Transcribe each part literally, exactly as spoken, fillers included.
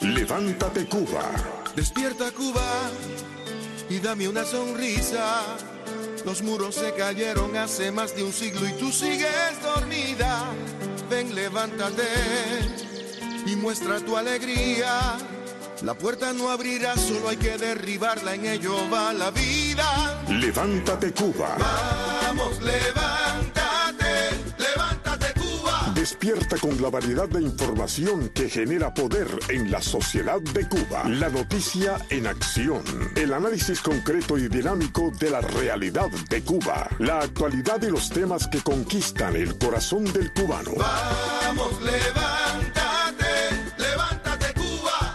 Levántate Cuba. Despierta Cuba y dame una sonrisa. Los muros se cayeron hace más de un siglo y tú sigues dormida. Ven, levántate y muestra tu alegría. La puerta no abrirá, solo hay que derribarla, en ello va la vida. Levántate Cuba. Vamos, levántate, levántate Cuba. Despierta con la variedad de información que genera poder en la sociedad de Cuba. La noticia en acción. El análisis concreto y dinámico de la realidad de Cuba. La actualidad y los temas que conquistan el corazón del cubano. Vamos, levántate, levántate Cuba.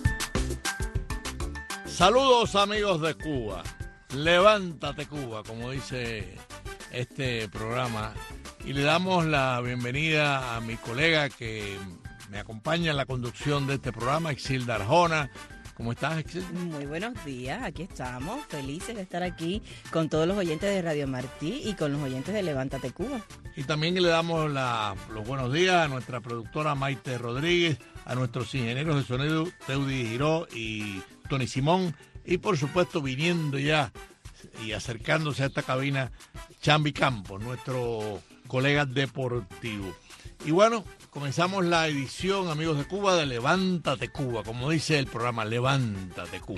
Saludos amigos de Cuba. Levántate Cuba, como dice este programa. Y le damos la bienvenida a mi colega que me acompaña en la conducción de este programa, Exilda Arjona. ¿Cómo estás, Exilda? Muy buenos días, aquí estamos, felices de estar aquí con todos los oyentes de Radio Martí y con los oyentes de Levántate Cuba. Y también le damos la, los buenos días a nuestra productora Maite Rodríguez, a nuestros ingenieros de sonido Teudi Giró y Tony Simón, y por supuesto viniendo ya y acercándose a esta cabina, Chambi Campos, nuestro colega deportivo. Y bueno, comenzamos la edición, amigos de Cuba, de Levántate Cuba, como dice el programa, Levántate Cuba.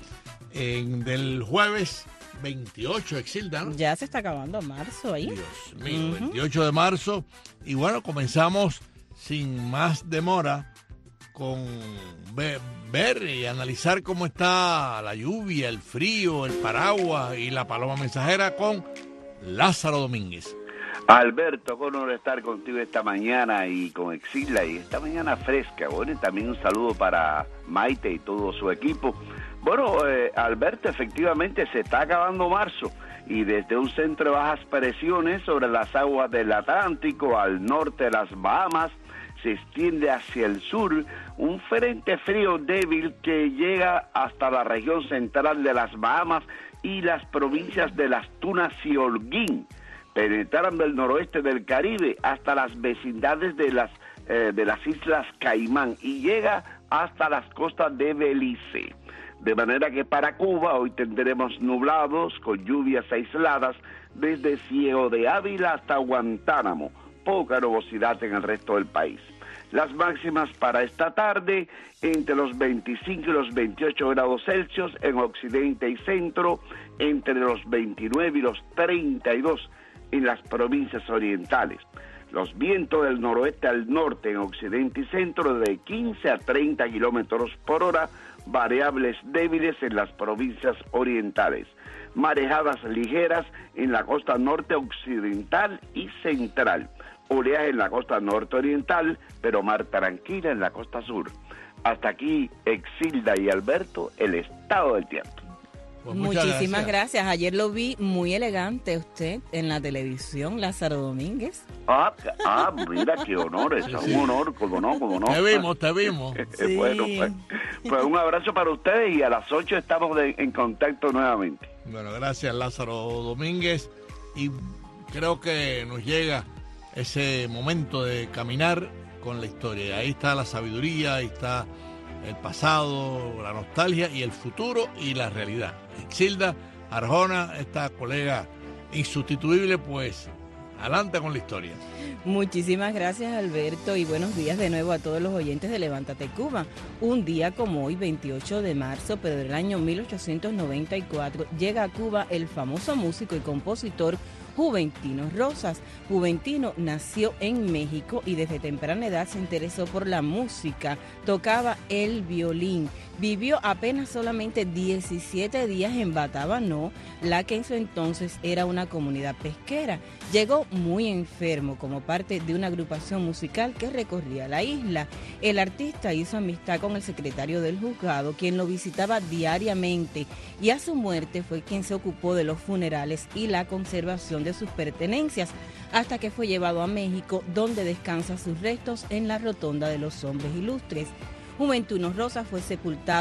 En, del jueves veintiocho, Exilda, ¿no? Ya se está acabando marzo ahí. Dios mío, uh-huh. veintiocho de marzo. Y bueno, comenzamos sin más demora con ver, ver y analizar cómo está la lluvia, el frío, el paraguas y la paloma mensajera con Lázaro Domínguez. Alberto, con honor estar contigo esta mañana y con Exilda y esta mañana fresca. Bueno, y también un saludo para Maite y todo su equipo. Bueno, eh, Alberto, efectivamente se está acabando marzo y desde un centro de bajas presiones sobre las aguas del Atlántico al norte de las Bahamas se extiende hacia el sur un frente frío débil que llega hasta la región central de las Bahamas y las provincias de Las Tunas y Holguín, penetrando el noroeste del Caribe hasta las vecindades de las, eh, de las Islas Caimán y llega hasta las costas de Belice. De manera que para Cuba hoy tendremos nublados con lluvias aisladas desde Ciego de Ávila hasta Guantánamo, poca nubosidad en el resto del país. Las máximas para esta tarde entre los veinticinco y los veintiocho grados Celsius en occidente y centro, entre los veintinueve y los treinta y dos en las provincias orientales. Los vientos del noroeste al norte en occidente y centro de quince a treinta kilómetros por hora, variables débiles en las provincias orientales. Marejadas ligeras en la costa norte occidental y central. Oleaje en la costa norte oriental, pero mar tranquila en la costa sur. Hasta aquí, Exilda y Alberto, el estado del tiempo. Pues muchísimas gracias. gracias. Ayer lo vi muy elegante usted en la televisión, Lázaro Domínguez. Ah, ah mira, qué honor, es sí, un sí. honor, como no, como no. Te vimos, te vimos. Sí. Bueno, pues, pues un abrazo para ustedes y a las ocho estamos de, en contacto nuevamente. Bueno, gracias Lázaro Domínguez y creo que nos llega ese momento de caminar con la historia. Ahí está la sabiduría, ahí está el pasado, la nostalgia y el futuro y la realidad. Exilda Arjona, esta colega insustituible, pues adelante con la historia. Muchísimas gracias, Alberto, y buenos días de nuevo a todos los oyentes de Levántate Cuba. Un día como hoy, veintiocho de marzo, pero del año mil ochocientos noventa y cuatro, llega a Cuba el famoso músico y compositor Juventino Rosas. Juventino nació en México y desde temprana edad se interesó por la música, tocaba el violín. Vivió apenas solamente diecisiete días en Batabanó, la que en su entonces era una comunidad pesquera. Llegó muy enfermo como parte de una agrupación musical que recorría la isla. El artista hizo amistad con el secretario del juzgado, quien lo visitaba diariamente, y a su muerte fue quien se ocupó de los funerales y la conservación de sus pertenencias, hasta que fue llevado a México, donde descansan sus restos en la Rotonda de los Hombres Ilustres. Juventino Rosas fue sepultado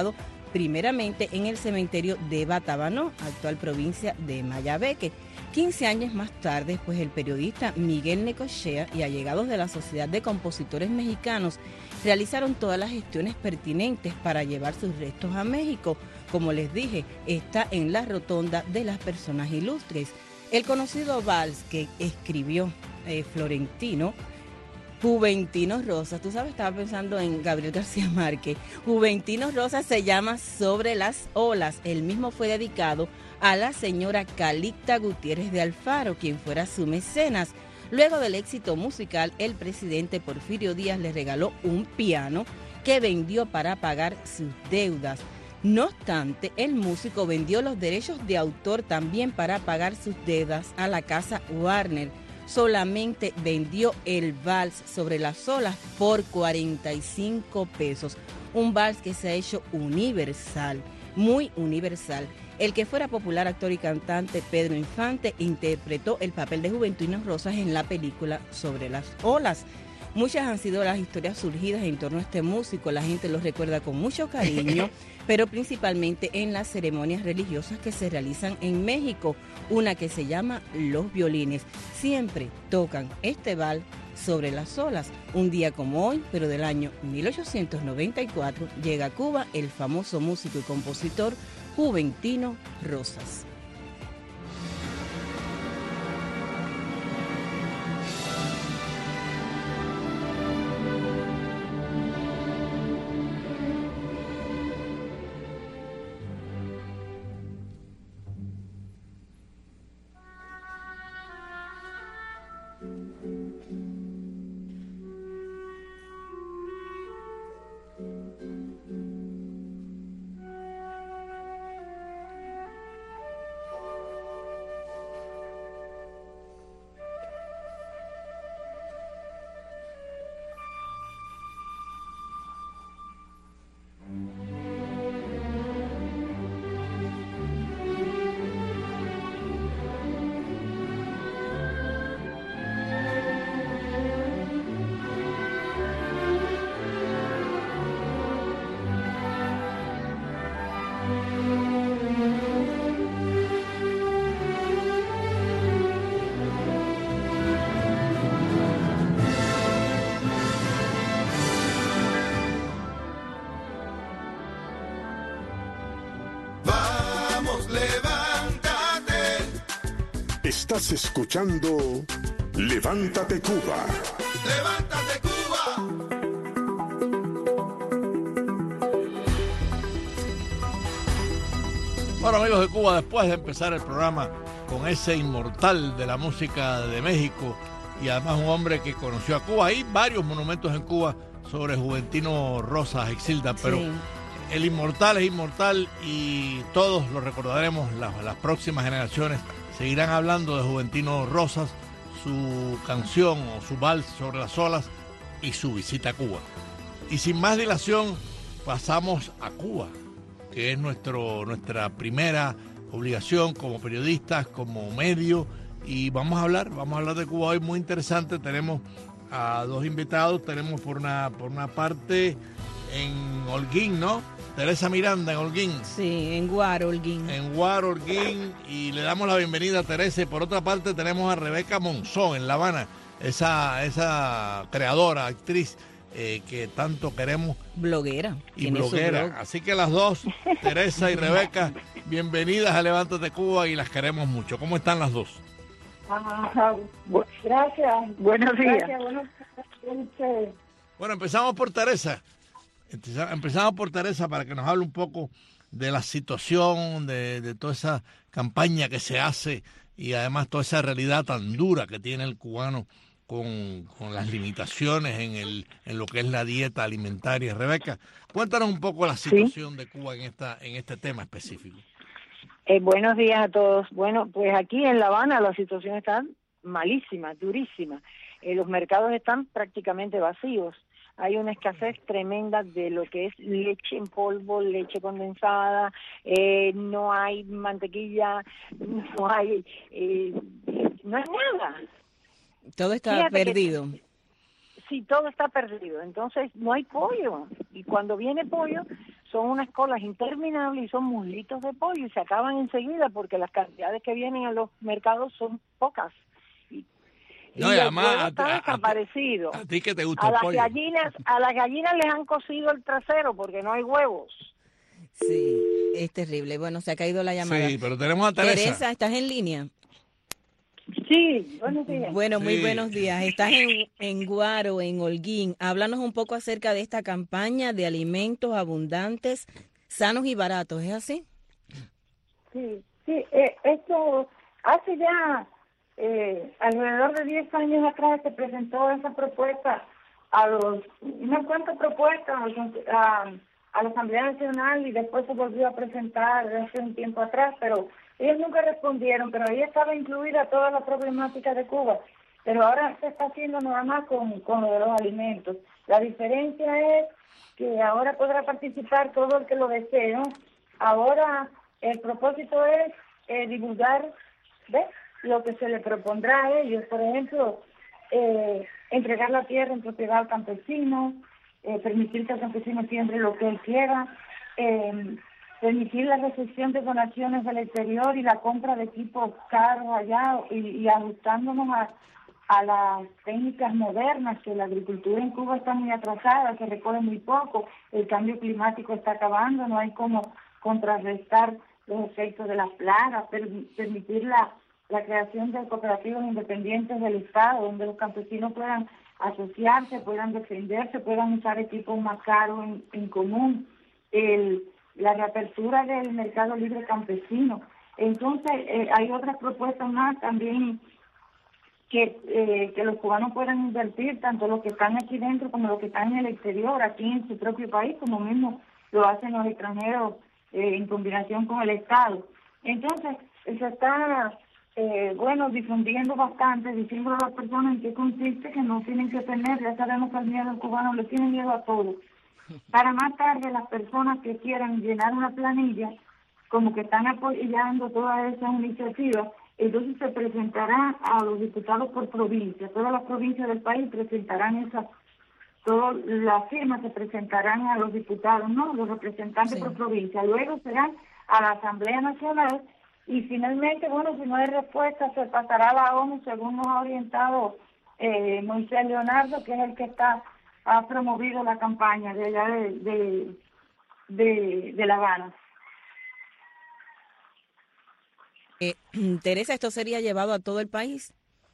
primeramente en el cementerio de Batabanó, actual provincia de Mayabeque. quince años más tarde, pues el periodista Miguel Necochea y allegados de la Sociedad de Compositores Mexicanos realizaron todas las gestiones pertinentes para llevar sus restos a México. Como les dije, está en la rotonda de las personas ilustres. El conocido vals que escribió eh, Florentino, Juventino Rosas, tú sabes, estaba pensando en Gabriel García Márquez. Juventino Rosas se llama Sobre las olas. El mismo fue dedicado a la señora Calixta Gutiérrez de Alfaro, quien fuera su mecenas. Luego del éxito musical, el presidente Porfirio Díaz le regaló un piano que vendió para pagar sus deudas. No obstante, el músico vendió los derechos de autor también para pagar sus deudas a la casa Warner. Solamente vendió el vals Sobre las olas por cuarenta y cinco pesos. Un vals que se ha hecho universal, muy universal. El que fuera popular actor y cantante Pedro Infante interpretó el papel de Juventino Rosas en la película Sobre las olas. Muchas han sido las historias surgidas en torno a este músico. La gente lo recuerda con mucho cariño, pero principalmente en las ceremonias religiosas que se realizan en México. Una que se llama Los Violines. Siempre tocan este vals Sobre las olas. Un día como hoy, pero del año mil ochocientos noventa y cuatro, llega a Cuba el famoso músico y compositor Juventino Rosas. Estás escuchando Levántate Cuba. ¡Levántate Cuba! Bueno, amigos de Cuba, después de empezar el programa con ese inmortal de la música de México y además un hombre que conoció a Cuba, hay varios monumentos en Cuba sobre Juventino Rosas, Exilda, pero sí, el inmortal es inmortal y todos lo recordaremos, las, las próximas generaciones seguirán hablando de Juventino Rosas, su canción o su vals Sobre las olas y su visita a Cuba. Y sin más dilación, pasamos a Cuba, que es nuestro, nuestra primera obligación como periodistas, como medio, y vamos a hablar, vamos a hablar de Cuba hoy muy interesante. Tenemos a dos invitados, tenemos por una, por una parte en Holguín, ¿no? Teresa Miranda en Holguín. Sí, en Guaro, Holguín. En Guaro, Holguín, y le damos la bienvenida a Teresa. Y por otra parte tenemos a Rebeca Monzón en La Habana, esa, esa creadora, actriz eh, que tanto queremos. Bloguera. Y bloguera. Así que las dos, Teresa y Rebeca, bienvenidas a Levántate Cuba y las queremos mucho. ¿Cómo están las dos? Ajá, gracias. Buenos días. Gracias, buenos días. Bueno, empezamos por Teresa. Empezamos por Teresa para que nos hable un poco de la situación, de, de toda esa campaña que se hace y además toda esa realidad tan dura que tiene el cubano con, con las limitaciones en, el, en lo que es la dieta alimentaria. Rebeca, cuéntanos un poco la situación ¿Sí? de Cuba en, esta, en este tema específico. Eh, buenos días a todos. Bueno, pues aquí en La Habana la situación está malísima, durísima. Eh, los mercados están prácticamente vacíos. Hay una escasez tremenda de lo que es leche en polvo, leche condensada, eh, no hay mantequilla, no hay, eh, no hay nada. Todo está Fíjate perdido. Que, sí, todo está perdido. Entonces no hay pollo. Y cuando viene pollo, son unas colas interminables y son muslitos de pollo y se acaban enseguida porque las cantidades que vienen a los mercados son pocas. Y, no, y y el además, huevo a, está a, desaparecido. A, a ti que te gusta a el las pollo. gallinas, a las gallinas les han cosido el trasero porque no hay huevos. Sí, es terrible. Bueno, se ha caído la llamada. Sí, pero tenemos a Teresa. Teresa, ¿estás en línea? Sí, buenos días. Bueno, muy Sí. buenos días. Estás en, en Guaro, en Holguín. Háblanos un poco acerca de esta campaña de alimentos abundantes, sanos y baratos. ¿Es así? Sí, sí. Eh, esto hace ya eh, alrededor de diez años atrás se presentó esa propuesta a los, unas cuantas propuestas a, a la Asamblea Nacional y después se volvió a presentar hace un tiempo atrás, pero ellos nunca respondieron, pero ahí estaba incluida toda la problemática de Cuba. Pero ahora se está haciendo nada más con, con lo de los alimentos. La diferencia es que ahora podrá participar todo el que lo desee, ¿no? Ahora el propósito es eh, divulgar, ¿ves?, lo que se le propondrá a ellos. Por ejemplo, eh, entregar la tierra en propiedad al campesino, eh, permitir que el campesino siembre lo que él quiera, eh, permitir la recepción de donaciones del exterior y la compra de equipos caros allá y, y ajustándonos a, a las técnicas modernas, que la agricultura en Cuba está muy atrasada, se recoge muy poco, el cambio climático está acabando, no hay como contrarrestar los efectos de las plagas, per, permitir la, la creación de cooperativas independientes del Estado, donde los campesinos puedan asociarse, puedan defenderse, puedan usar equipos más caros en, en común, el, la reapertura del mercado libre campesino. Entonces, eh, hay otras propuestas más también que, eh, que los cubanos puedan invertir, tanto los que están aquí dentro como los que están en el exterior, aquí en su propio país, como mismo lo hacen los extranjeros eh, en combinación con el Estado. Entonces, se está, eh, bueno, difundiendo bastante, diciendo a las personas en qué consiste, que no tienen que tener, ya sabemos que el miedo al cubano le tiene miedo a todo. Para más tarde, las personas que quieran llenar una planilla, como que están apoyando todas esas iniciativas, entonces se presentará a los diputados por provincia. Todas las provincias del país presentarán esas, todas las firmas se presentarán a los diputados, ¿no? Los representantes sí. por provincia. Luego serán a la Asamblea Nacional y finalmente, bueno, si no hay respuesta, se pasará a la ONU según nos ha orientado eh, Moisés Leonardo, que es el que está ha promovido la campaña de allá de, de, de, de La Habana. Eh, Teresa, ¿esto sería llevado a todo el país?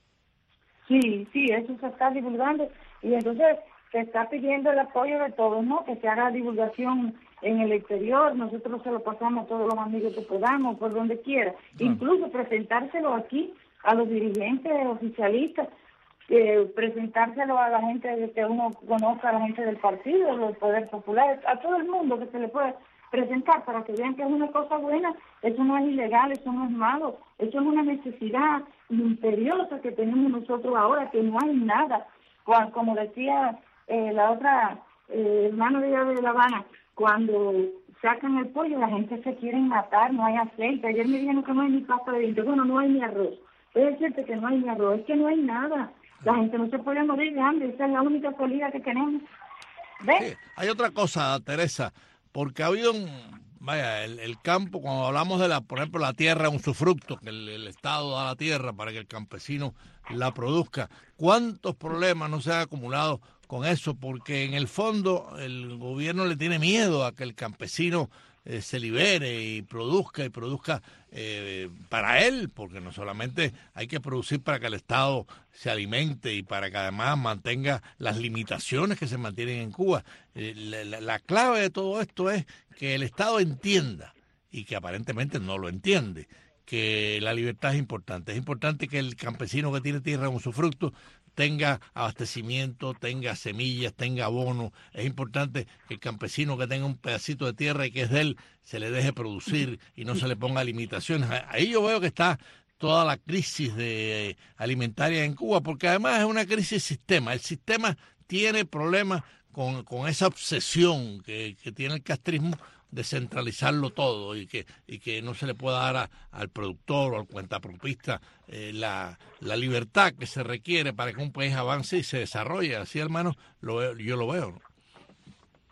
Sí, sí, eso se está divulgando y entonces se está pidiendo el apoyo de todos, ¿no? Que se haga divulgación en el exterior, nosotros se lo pasamos a todos los amigos que podamos, por donde quiera, ah. incluso presentárselo aquí a los dirigentes oficialistas, eh, presentárselo a la gente que uno conozca, a la gente del partido, del Poder Popular, a todo el mundo que se le pueda presentar para que vean que es una cosa buena, eso no es ilegal, eso no es malo, eso es una necesidad imperiosa que tenemos nosotros ahora, que no hay nada. Como decía eh, la otra eh, hermana de, de La Habana, cuando sacan el pollo la gente se quiere matar, no hay aceite. Ayer me dijeron que no hay ni pasta de dientes, bueno, no hay ni arroz. Es decirte que no hay ni arroz, es que no hay nada. La gente no se puede morir de hambre, esa es la única salida que tenemos. ¿Ves? Sí. Hay otra cosa, Teresa, porque ha habido un, vaya, el, el campo, cuando hablamos de la, por ejemplo, la tierra, un usufructo, que el, el Estado da la tierra para que el campesino la produzca. ¿Cuántos problemas no se han acumulado con eso? Porque en el fondo el gobierno le tiene miedo a que el campesino eh, se libere y produzca y produzca eh, para él, porque no solamente hay que producir para que el Estado se alimente y para que además mantenga las limitaciones que se mantienen en Cuba. Eh, la, la, la clave de todo esto es que el Estado entienda, y que aparentemente no lo entiende, que la libertad es importante. Es importante que el campesino que tiene tierra en usufructo tenga abastecimiento, tenga semillas, tenga abono. Es importante que el campesino que tenga un pedacito de tierra y que es de él, se le deje producir y no se le ponga limitaciones. Ahí yo veo que está toda la crisis de eh, alimentaria en Cuba, porque además es una crisis sistema. El sistema tiene problemas con, con esa obsesión que, que tiene el castrismo de centralizarlo todo y que y que no se le pueda dar a, al productor o al cuentapropista eh, la, la libertad que se requiere para que un país avance y se desarrolle. Así, hermano, lo veo, yo lo veo, ¿no?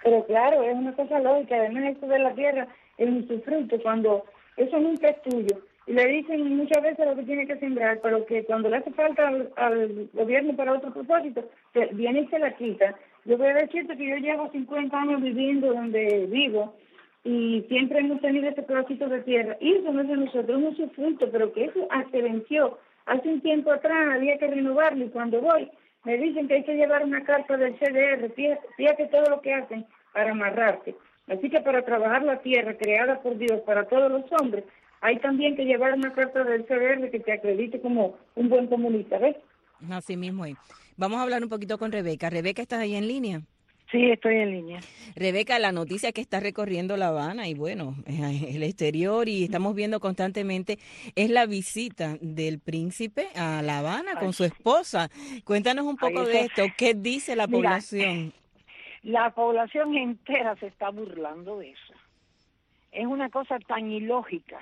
Pero claro, es una cosa lógica. Además, esto de la tierra es un usufructo, cuando eso nunca es tuyo. Y le dicen muchas veces lo que tiene que sembrar, pero que cuando le hace falta al, al gobierno para otro propósito, se, viene y se la quita. Yo voy a decirte que yo llevo cincuenta años viviendo donde vivo y siempre hemos tenido ese pedacito de tierra. Y eso no es de nosotros, es un usufructo, pero que eso se venció. Hace un tiempo atrás había que renovarlo y cuando voy me dicen que hay que llevar una carta del C D R, fíjate, fíjate todo lo que hacen para amarrarte. Así que para trabajar la tierra creada por Dios para todos los hombres, hay también que llevar una carta del C D R que te acredite como un buen comunista, ¿ves? Así mismo es. Vamos a hablar un poquito con Rebeca. Rebeca, ¿estás ahí en línea? Sí, estoy en línea. Rebeca, la noticia que está recorriendo La Habana y bueno, el exterior y estamos viendo constantemente es la visita del príncipe a La Habana Ay. con su esposa. Cuéntanos un poco Ay, de esto. ¿Qué dice la Mira, población? La población entera se está burlando de eso. Es una cosa tan ilógica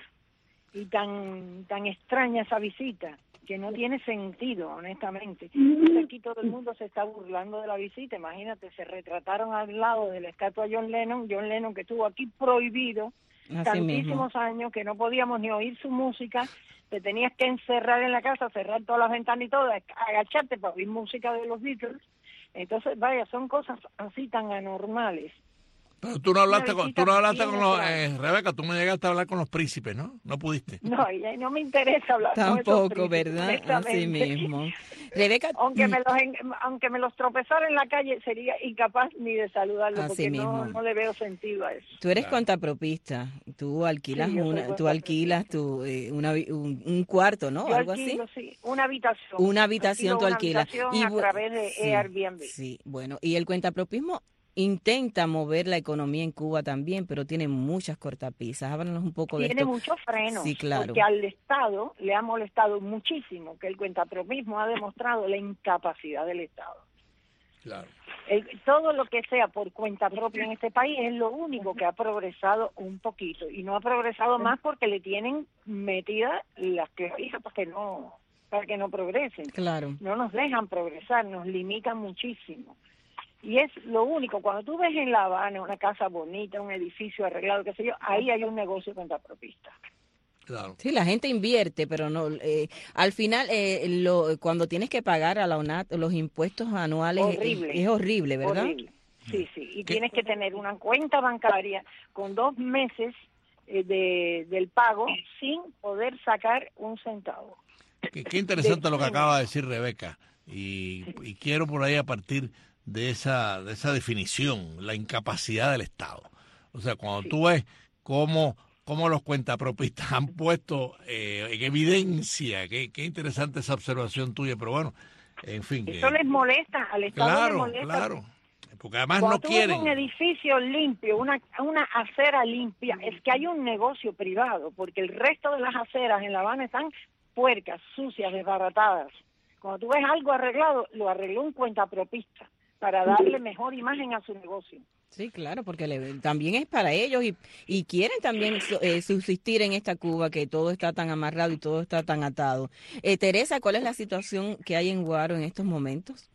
y tan tan extraña esa visita que no tiene sentido, honestamente. Entonces aquí todo el mundo se está burlando de la visita. Imagínate, se retrataron al lado de la estatua de John Lennon, John Lennon que estuvo aquí prohibido Así tantísimos mismo. años que no podíamos ni oír su música, te tenías que encerrar en la casa, cerrar todas las ventanas y todo, agacharte para oír música de los Beatles. Entonces, vaya, son cosas así tan anormales. Pero tú no hablaste con, tú no hablaste con los, eh, Rebeca, tú no llegaste a hablar con los príncipes, ¿no? No pudiste. No, y no me interesa hablar Tampoco, con esos príncipes, ¿verdad? Así mismo. Rebeca, aunque me los aunque me los tropezara en la calle sería incapaz ni de saludarlo Así porque mismo. No, no le veo sentido a eso. Tú eres claro. contrapropista, tú alquilas sí, una, tú alquilas tu eh, una, un, un cuarto, ¿no? Yo Algo alquilo, así. Sí, una habitación. Una habitación tú alquilas y a través de sí, Airbnb. Sí, bueno, y el cuentapropismo intenta mover la economía en Cuba también, pero tiene muchas cortapisas. Háblanos un poco tiene de esto. Tiene muchos frenos, sí, claro. porque al Estado le ha molestado muchísimo que el cuentapropismo ha demostrado la incapacidad del Estado. Claro. El, todo lo que sea por cuenta propia en este país es lo único que ha progresado un poquito, y no ha progresado más porque le tienen metidas las clavijas para que no, para que no progresen. Claro. No nos dejan progresar, nos limitan muchísimo. Y es lo único, cuando tú ves en La Habana una casa bonita, un edificio arreglado, qué sé yo, ahí hay un negocio cuentapropista. Claro. Sí, la gente invierte, pero no eh, al final eh, lo, cuando tienes que pagar a la O N A T los impuestos anuales horrible, es, es horrible, ¿verdad? Horrible. Sí, sí, y ¿Qué? Tienes que tener una cuenta bancaria con dos meses eh, de del pago sin poder sacar un centavo. Qué, qué interesante de, lo que acaba de decir Rebeca, y, y quiero por ahí a partir de esa de esa definición, la incapacidad del Estado. O sea, cuando sí. tú ves cómo, cómo los cuentapropistas han puesto eh, en evidencia, qué, qué interesante esa observación tuya, pero bueno, en fin. Eso que, les molesta, al Estado claro, les molesta. Claro, porque además cuando no tú quieren. Ves un edificio limpio, una, una acera limpia, es que hay un negocio privado, porque el resto de las aceras en La Habana están puercas, sucias, desbaratadas. Cuando tú ves algo arreglado, lo arregló un cuentapropista para darle mejor imagen a su negocio. Sí, claro, porque le, también es para ellos y, y quieren también eh, subsistir en esta Cuba que todo está tan amarrado y todo está tan atado. Eh, Teresa, ¿cuál es la situación que hay en Guaro en estos momentos?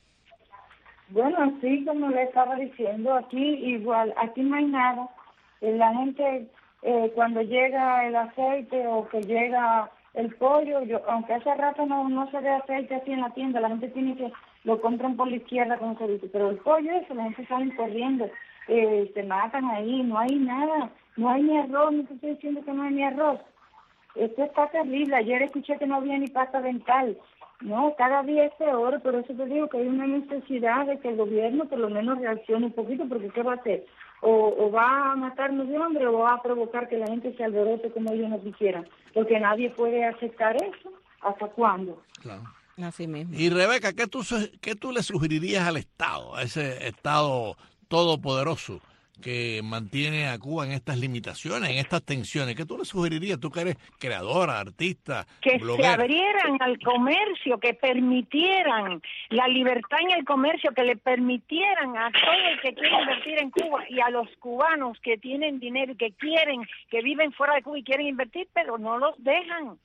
Bueno, así como le estaba diciendo, aquí igual, aquí no hay nada. Eh, la gente, eh, cuando llega el aceite o que llega el pollo, yo, aunque hace rato no, no se ve aceite así en la tienda, la gente tiene que lo compran por la izquierda, como se dice, pero el pollo eso, la gente sale corriendo, eh, se matan ahí, no hay nada, no hay ni arroz, no te estoy diciendo que no hay ni arroz. Esto está terrible. Ayer escuché que no había ni pasta dental. No, cada día es peor, por eso te digo que hay una necesidad de que el gobierno por lo menos reaccione un poquito, porque ¿qué va a hacer? O, o va a matarnos de hambre o va a provocar que la gente se alborote como ellos no quisieran, porque nadie puede aceptar eso. ¿Hasta cuándo? Claro. Así mismo. Y Rebeca, ¿qué tú, ¿qué tú le sugerirías al Estado, a ese Estado todopoderoso que mantiene a Cuba en estas limitaciones, en estas tensiones? ¿Qué tú le sugerirías? Tú que eres creadora, artista, que bloguera. se abrieran al comercio, que permitieran la libertad en el comercio, que le permitieran a todo el que quiere invertir en Cuba y a los cubanos que tienen dinero y que quieren, que viven fuera de Cuba y quieren invertir, pero no los dejan.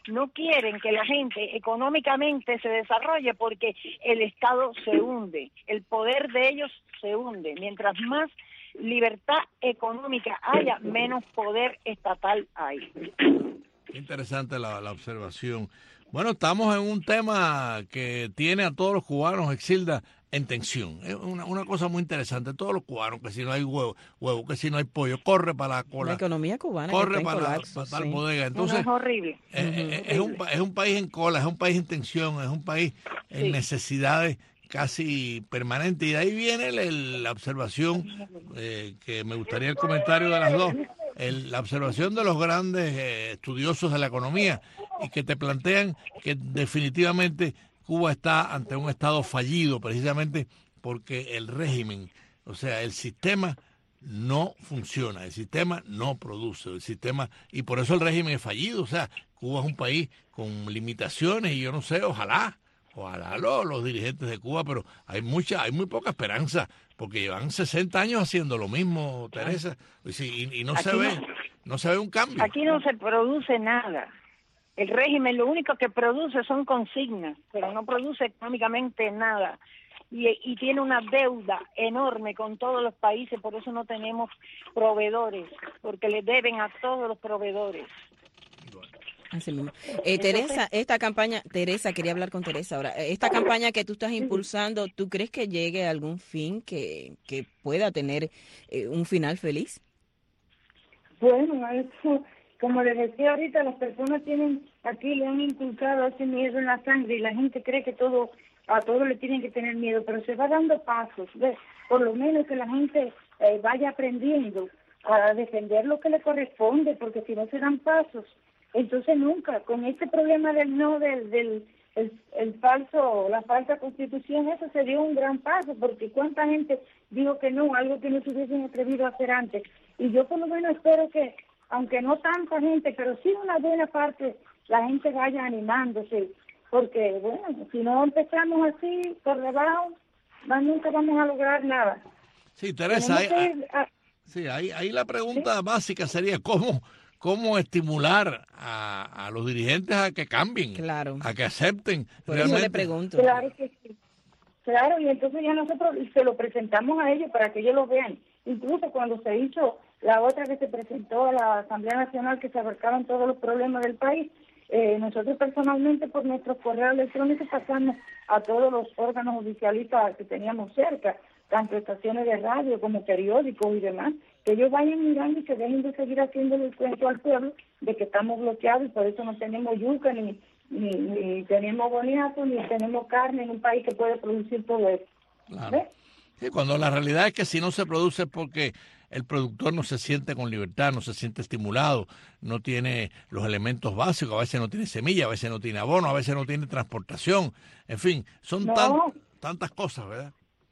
no quieren que la gente económicamente se desarrolle porque el Estado se hunde, el poder de ellos se hunde. Mientras más libertad económica haya, menos poder estatal hay. Interesante la, la observación. Bueno, estamos en un tema que tiene a todos los cubanos, Exilda, en tensión. Es una, una cosa muy interesante. Todos los cubanos, que si no hay huevo, huevo, que si no hay pollo, corre para la cola. La economía cubana corre que está en para, colapso, para tal sí. bodega. Entonces, es horrible. Eh, uh-huh. es, un, es un país en cola, es un país en tensión, es un país en sí. necesidades casi permanentes. Y de ahí viene el, el, la observación, eh, que me gustaría el comentario de las dos, el, la observación de los grandes eh, estudiosos de la economía, y que te plantean que definitivamente Cuba está ante un estado fallido, precisamente porque el régimen, o sea, el sistema no funciona, el sistema no produce, el sistema, y por eso el régimen es fallido. O sea, Cuba es un país con limitaciones, y yo no sé, ojalá, ojalá los, los dirigentes de Cuba, pero hay mucha, hay muy poca esperanza, porque llevan sesenta años haciendo lo mismo, Teresa, y, y no aquí se ve, no, no se ve un cambio. Aquí no se produce nada. El régimen lo único que produce son consignas, pero no produce económicamente nada. Y, y tiene una deuda enorme con todos los países, por eso no tenemos proveedores, porque le deben a todos los proveedores. Así mismo. Eh, Teresa, esta campaña, Teresa, quería hablar con Teresa ahora. Esta campaña que tú estás impulsando, ¿tú crees que llegue a algún fin que, que pueda tener eh, un final feliz? Bueno, eso, como les decía ahorita, las personas tienen, aquí le han inculcado ese miedo en la sangre y la gente cree que todo, a todo le tienen que tener miedo, pero se va dando pasos, ¿ves? Por lo menos que la gente eh, vaya aprendiendo a defender lo que le corresponde, porque si no se dan pasos, entonces nunca, con este problema del no, del, del el, el falso, la falsa constitución, eso se dio un gran paso, porque cuánta gente dijo que no, algo que no se hubiesen atrevido a hacer antes. Y yo por lo menos espero que, aunque no tanta gente, pero sí una buena parte, la gente vaya animándose, porque bueno, si no empezamos así, por debajo, más nunca vamos a lograr nada. Sí, Teresa, ahí, a, sí, ahí, ahí la pregunta ¿sí? básica sería cómo... cómo estimular a, a los dirigentes a que cambien, claro. a que acepten. Por eso le pregunto. Claro que sí. Claro, y entonces ya nosotros se lo presentamos a ellos para que ellos lo vean. Incluso cuando se hizo la otra que se presentó a la Asamblea Nacional, que se abarcaban todos los problemas del país, eh, nosotros personalmente por nuestros correos electrónicos pasamos a todos los órganos judicialistas que teníamos cerca, tanto estaciones de radio como periódicos y demás, que ellos vayan mirando y que dejen de seguir haciéndole el cuento al pueblo de que estamos bloqueados y por eso no tenemos yuca, ni, ni, ni tenemos boniato, ni tenemos carne en un país que puede producir todo eso. Claro. Sí, cuando la realidad es que si no se produce es porque el productor no se siente con libertad, no se siente estimulado, no tiene los elementos básicos, a veces no tiene semilla, a veces no tiene abono, a veces no tiene transportación, en fin, son no. tan, tantas cosas, ¿verdad?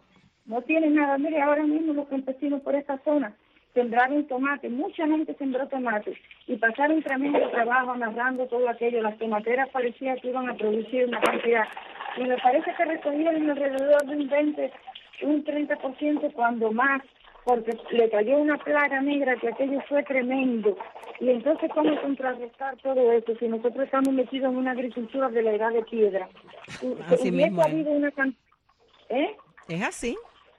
No tiene nada. Mire, ahora mismo los campesinos por esta zona sembraron tomate, mucha gente sembró tomate y pasaron tremendo trabajo amarrando todo aquello. Las tomateras parecía que iban a producir una cantidad y me parece que recogieron alrededor de un veinte, un treinta por ciento cuando más, porque le cayó una plaga negra que aquello fue tremendo. Y entonces, ¿cómo contrarrestar todo eso si nosotros estamos metidos en una agricultura de la edad de piedra? Así mismo es. Habido una can... ¿Eh? Es así.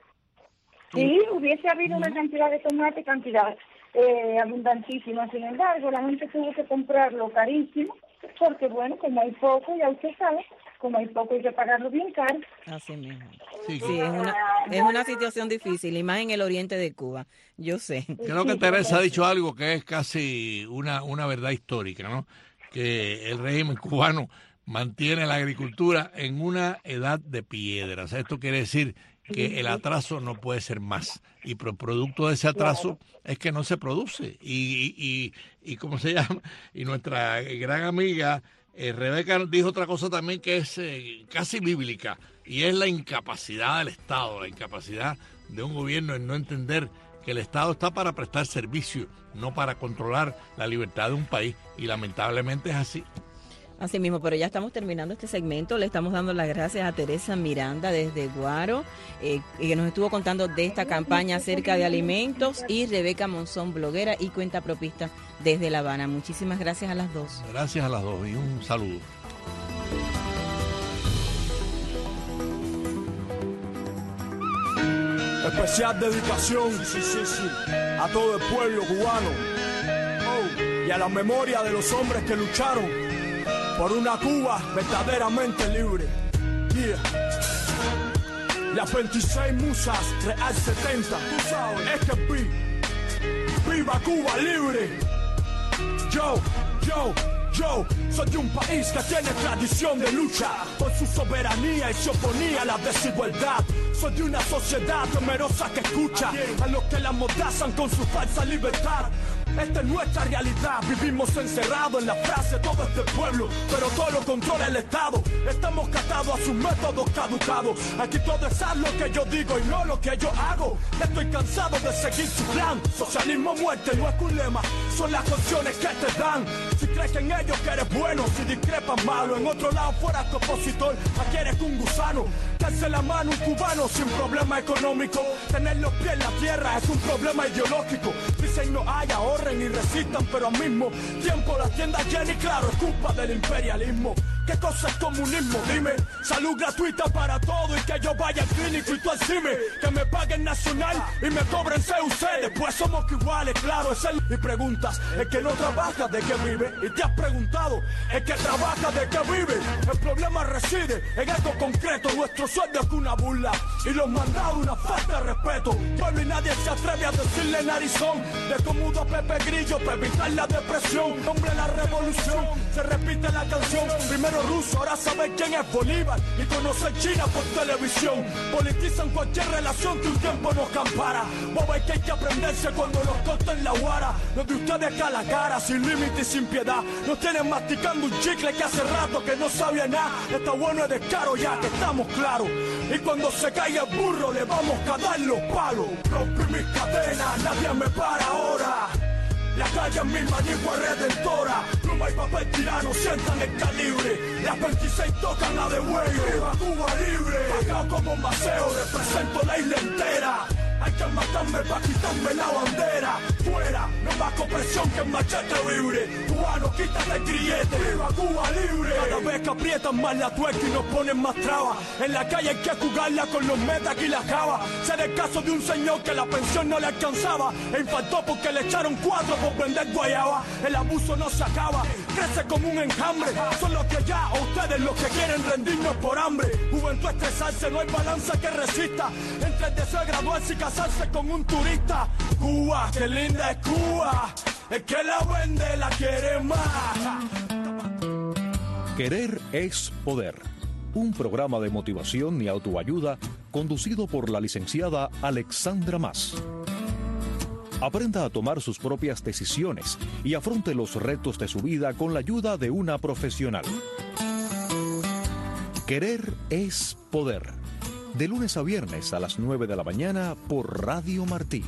Sí, hubiese habido una cantidad de tomate, cantidad eh, abundantísima. Sin embargo, la gente tuvo que comprarlo carísimo, porque bueno, como hay poco, ya usted sabe, como hay poco hay que pagarlo bien caro. Así mismo. Sí, sí es, una, es una situación difícil, y más en el oriente de Cuba, yo sé. Creo que Teresa ha dicho algo que es casi una, una verdad histórica, ¿no? Que el régimen cubano mantiene la agricultura en una edad de piedra. O sea, esto quiere decir que el atraso no puede ser más, y por producto de ese atraso es que no se produce, y, y, y, y ¿cómo se llama? Y nuestra gran amiga eh, Rebeca dijo otra cosa también que es eh, casi bíblica, y es la incapacidad del Estado, la incapacidad de un gobierno en no entender que el Estado está para prestar servicio, no para controlar la libertad de un país, y lamentablemente es así. Así mismo, pero ya estamos terminando este segmento. Le estamos dando las gracias a Teresa Miranda desde Guaro, eh, que nos estuvo contando de esta campaña acerca de alimentos, y Rebeca Monzón, bloguera y cuentapropista desde La Habana. Muchísimas gracias a las dos. Gracias a las dos y un saludo. Especial dedicación sí, sí, sí, a todo el pueblo cubano, oh, y a la memoria de los hombres que lucharon por una Cuba verdaderamente libre. Yeah. Las veintiséis musas, Real setenta, tú sabes, es que vi, viva Cuba libre. Yo, yo, yo soy de un país que tiene tradición de lucha por su soberanía y se oponía a la desigualdad. Soy de una sociedad temerosa que escucha a los que la amordazan con su falsa libertad. Esta es nuestra realidad, vivimos encerrados en la frase todo este pueblo, pero todo lo controla el Estado. Estamos catados a sus métodos caducados. Aquí todo es haz lo que yo digo y no lo que yo hago. Estoy cansado de seguir su plan. Socialismo muerte no es un lema, son las opciones que te dan. Si crees que en ellos que eres bueno, si discrepas malo, en otro lado fueras tu opositor, aquí eres un gusano. Darse la mano un cubano sin problema económico. Tener los pies en la tierra es un problema ideológico. Dicen no hay ahorro y resistan, pero al mismo tiempo las tiendas llenas y claro, es culpa del imperialismo. ¿Qué cosa es comunismo? Dime. Salud gratuita para todo y que yo vaya al clínico y tú al cime. Que me paguen nacional y me cobren C U C. Después somos iguales, claro, es el... Y preguntas, el que no trabaja, ¿de qué vive? Y te has preguntado, el que trabaja, ¿de qué vive? El problema reside en algo concreto. Nuestro sueldo es una burla y los mandados una falta de respeto. Pueblo y nadie se atreve a decirle narizón. De comudo a Pepe Grillo para evitar la depresión. Nombre la revolución, se repite la canción. Primero ruso, ahora saben quién es Bolívar y conocen China por televisión. Politizan cualquier relación que un tiempo nos campara. Boba, que hay que aprenderse cuando nos corten la guara. Los de ustedes acá la cara, sin límite y sin piedad. Nos tienen masticando un chicle que hace rato que no sabía nada. Está bueno el descaro ya que estamos claros. Y cuando se caiga el burro le vamos a dar los palos. Rompí mis cadenas, nadie me para ahora. La calle es mi manigua redentora. Pluma y papel tirano sientan el calibre. Las veintiséis tocan la de huello. Viva Cuba libre. Acá como un maceo represento la isla entera. Hay que matarme pa' quitarme la bandera. Fuera, no más compresión que el machete libre. Cubano, quítate el grillete. Viva Cuba libre. Cada vez que aprietan más la tuerca y nos ponen más trabas. En la calle hay que jugarla con los metas y la java. Ser el caso de un señor que la pensión no le alcanzaba e infartó porque le echaron cuatro por vender guayaba. El abuso no se acaba, crece como un enjambre. Son los que ya, o ustedes los que quieren rendirnos por hambre. Juventud estresarse, no hay balanza que resista entre el deseo de graduarse y casarse con un turista. Cuba, qué linda es Cuba, el que la vende la quiere más. Querer es poder. Un programa de motivación y autoayuda conducido por la licenciada Alexandra Mas. Aprenda a tomar sus propias decisiones y afronte los retos de su vida con la ayuda de una profesional. Querer es poder. De lunes a viernes a las nueve de la mañana por Radio Martí.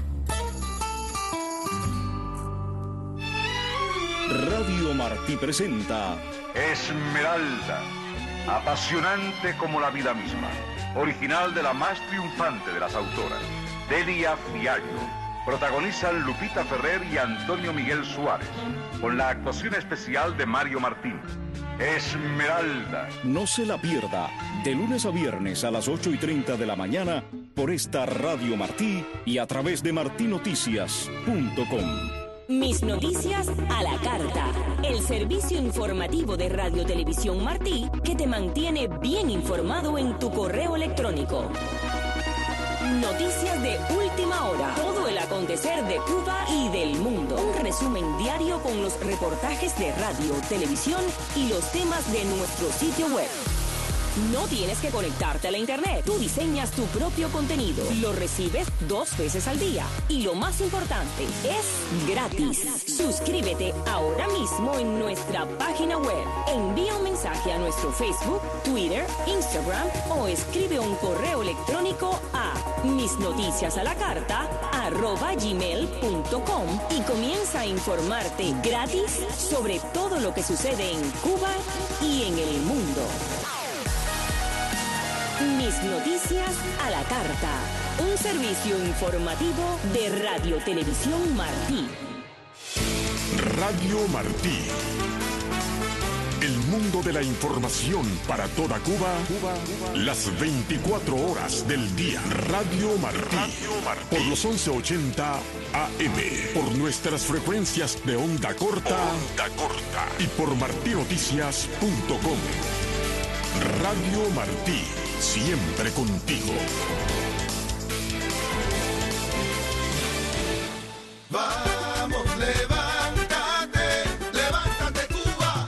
Radio Martí presenta Esmeralda, apasionante como la vida misma, original de la más triunfante de las autoras, Delia Fiallo. Protagonizan Lupita Ferrer y Antonio Miguel Suárez, con la actuación especial de Mario Martín. Esmeralda. No se la pierda, de lunes a viernes a las ocho y treinta de la mañana por esta Radio Martí y a través de martí noticias punto com. Mis noticias a la carta. El servicio informativo de Radio Televisión Martí que te mantiene bien informado en tu correo electrónico. Noticias de última hora. Todo el acontecer de Cuba y del mundo. Un resumen diario con los reportajes de radio, televisión y los temas de nuestro sitio web. No tienes que conectarte a la internet. Tú diseñas tu propio contenido. Lo recibes dos veces al día. Y lo más importante, es gratis. Suscríbete ahora mismo en nuestra página web. Envía un mensaje a nuestro Facebook, Twitter, Instagram o escribe un correo electrónico a misnoticiasalacarta arroba gmail punto com y comienza a informarte gratis sobre todo lo que sucede en Cuba y en el mundo. Mis Noticias a la Carta, un servicio informativo de Radio Televisión Martí. Radio Martí. El mundo de la información para toda Cuba, Cuba, Cuba. Las veinticuatro horas del día. Radio Martí. Radio Martí. Por los once ochenta A M. Por nuestras frecuencias de onda corta. Onda corta. Y por martí noticias punto com. Radio Martí. Siempre contigo. Vamos, levántate, levántate Cuba.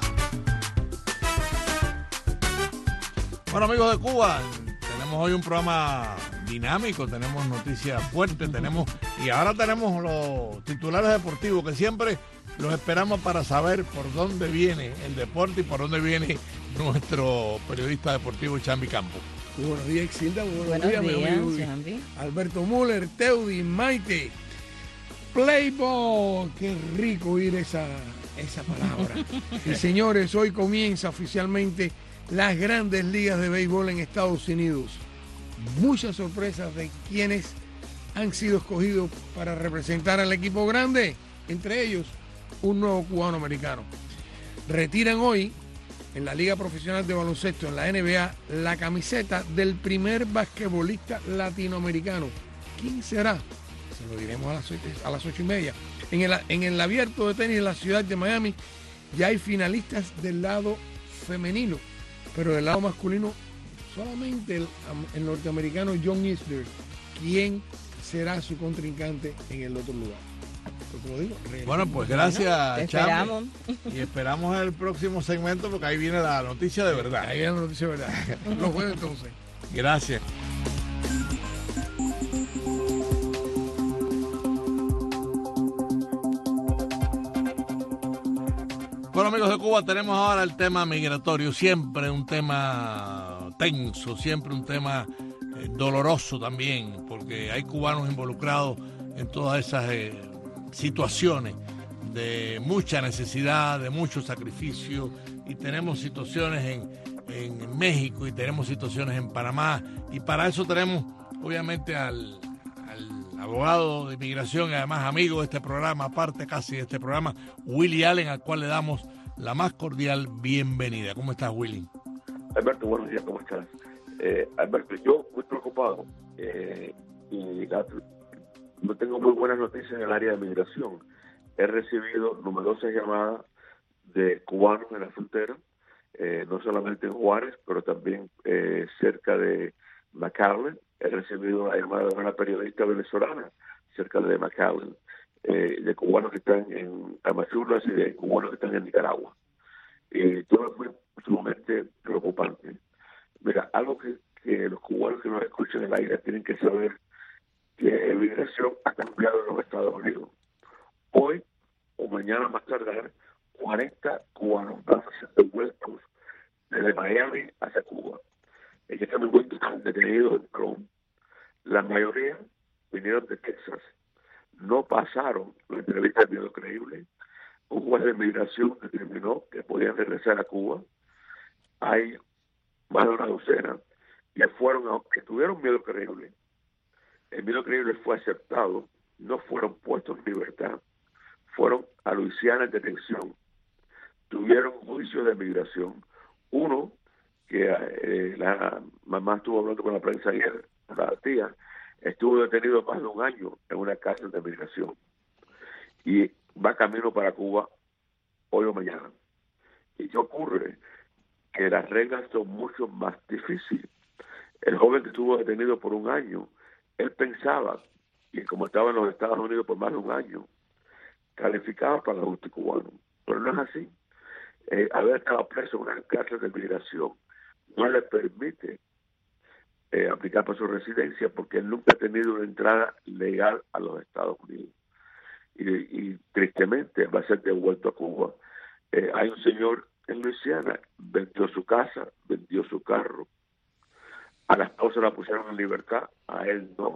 Bueno, amigos de Cuba, tenemos hoy un programa dinámico, tenemos noticias fuertes, tenemos y ahora tenemos los titulares deportivos que siempre los esperamos para saber por dónde viene el deporte y por dónde viene nuestro periodista deportivo Chambi Campo. Muy buenos días, Exilda. Muy buenos, buenos días, días, mi amigo Chambi. Alberto Müller, Teudi, Maite. Play ball. Qué rico oír esa, esa palabra. Y señores, hoy comienza oficialmente las grandes ligas de béisbol en Estados Unidos. Muchas sorpresas de quienes han sido escogidos para representar al equipo grande. Entre ellos, un nuevo cubano americano. Retiran hoy en la Liga Profesional de Baloncesto, en la N B A, la camiseta del primer basquetbolista latinoamericano. ¿Quién será? Se lo diremos a las, a las ocho y media. En el, en el abierto de tenis de la ciudad de Miami, ya hay finalistas del lado femenino, pero del lado masculino, solamente el, el norteamericano John Isner. ¿Quién será su contrincante en el otro lugar? Como digo, bueno, pues gracias, Chambi. Y esperamos el próximo segmento porque ahí viene la noticia de verdad. Ahí viene la noticia de verdad. Los jueves entonces. Gracias. Bueno, amigos de Cuba, tenemos ahora el tema migratorio. Siempre un tema tenso, siempre un tema eh, doloroso también, porque hay cubanos involucrados en todas esas eh, situaciones de mucha necesidad, de mucho sacrificio, y tenemos situaciones en, en México y tenemos situaciones en Panamá, y para eso tenemos obviamente al, al abogado de inmigración y además amigo de este programa, aparte casi de este programa, Willy Allen, al cual le damos la más cordial bienvenida. ¿Cómo estás, Willy? Alberto, buenos días, ¿cómo estás? Eh, Alberto, yo muy preocupado eh, y la, no tengo muy buenas noticias en el área de migración. He recibido numerosas llamadas de cubanos en la frontera, eh, no solamente en Juárez, pero también eh, cerca de McAllen. He recibido la llamada de una periodista venezolana cerca de McAllen, eh, de cubanos que están en Amachulas y de cubanos que están en Nicaragua. Y todo es muy sumamente preocupante. Mira, algo que, que los cubanos que nos escuchan en el aire tienen que saber, que la migración ha cambiado en los Estados Unidos. Hoy o mañana más tardar, cuarenta cubanos van a ser devueltos desde Miami hacia Cuba. En este momento están detenidos en Colón. La mayoría vinieron de Texas. No pasaron la entrevista de miedo creíble. Un juez de migración determinó que podían regresar a Cuba. Hay más de una docena que fueron, aunque tuvieron miedo creíble, el miedo creíble fue aceptado, no fueron puestos en libertad, fueron a Luisiana en detención, tuvieron juicio de migración. Uno, que eh, la mamá estuvo hablando con la prensa ayer, la tía, estuvo detenido más de un año en una cárcel de migración y va camino para Cuba hoy o mañana. ¿Y qué ocurre? Que las reglas son mucho más difíciles. El joven que estuvo detenido por un año, él pensaba, y como estaba en los Estados Unidos por más de un año, calificaba para el ajuste cubano. Pero no es así. Eh, haber estado preso en una cárcel de migración no le permite eh, aplicar para su residencia porque él nunca ha tenido una entrada legal a los Estados Unidos. Y, y tristemente va a ser devuelto a Cuba. Eh, hay un señor en Luisiana, vendió su casa, vendió su carro. A la esposa la pusieron en libertad, a él no.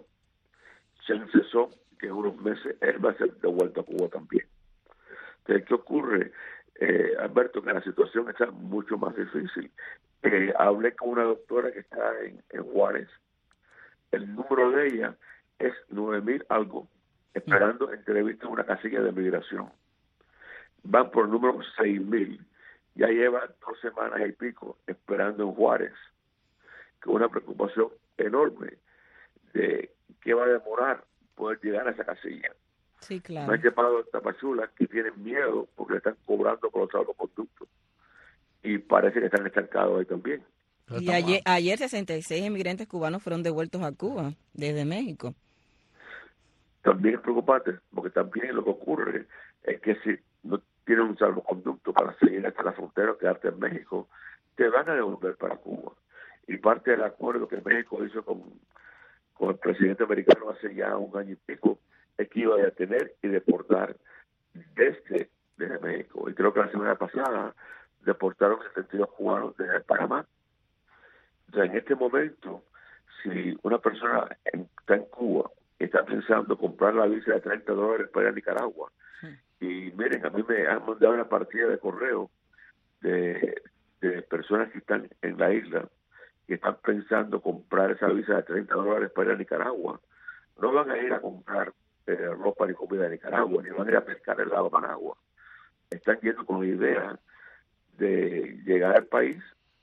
Se cesó que en unos meses él va a ser devuelto a Cuba también. Entonces, ¿qué ocurre, eh, Alberto? Que la situación está mucho más difícil. Eh, hablé con una doctora que está en, en Juárez. El número de ella es nueve mil algo, esperando entrevista en una casilla de migración. Van por el número seis mil. Ya lleva dos semanas y pico esperando en Juárez, con una preocupación enorme de qué va a demorar poder llegar a esa casilla. Sí, claro. Me han llamado de Tapachula que tienen miedo porque le están cobrando por los salvoconductos y parece que están estancados ahí también. Y ayer, ayer sesenta y seis inmigrantes cubanos fueron devueltos a Cuba desde México. También es preocupante porque también lo que ocurre es que si no tienen un salvoconducto para seguir hasta la frontera o quedarte en México, te van a devolver para Cuba. Y parte del acuerdo que México hizo con, con el presidente americano hace ya un año y pico es que iba a detener y deportar desde, desde México. Y creo que la semana pasada deportaron setenta y dos cubanos desde Panamá. Entonces, en este momento, si una persona en, está en Cuba y está pensando comprar la visa de treinta dólares para ir a Nicaragua, y miren, a mí me han mandado una partida de correo de, de personas que están en la isla que están pensando comprar esa visa de treinta dólares para ir a Nicaragua. No van a ir a comprar eh, ropa ni comida de Nicaragua, ni van a ir a pescar el lago Managua. Están yendo con la idea de llegar al país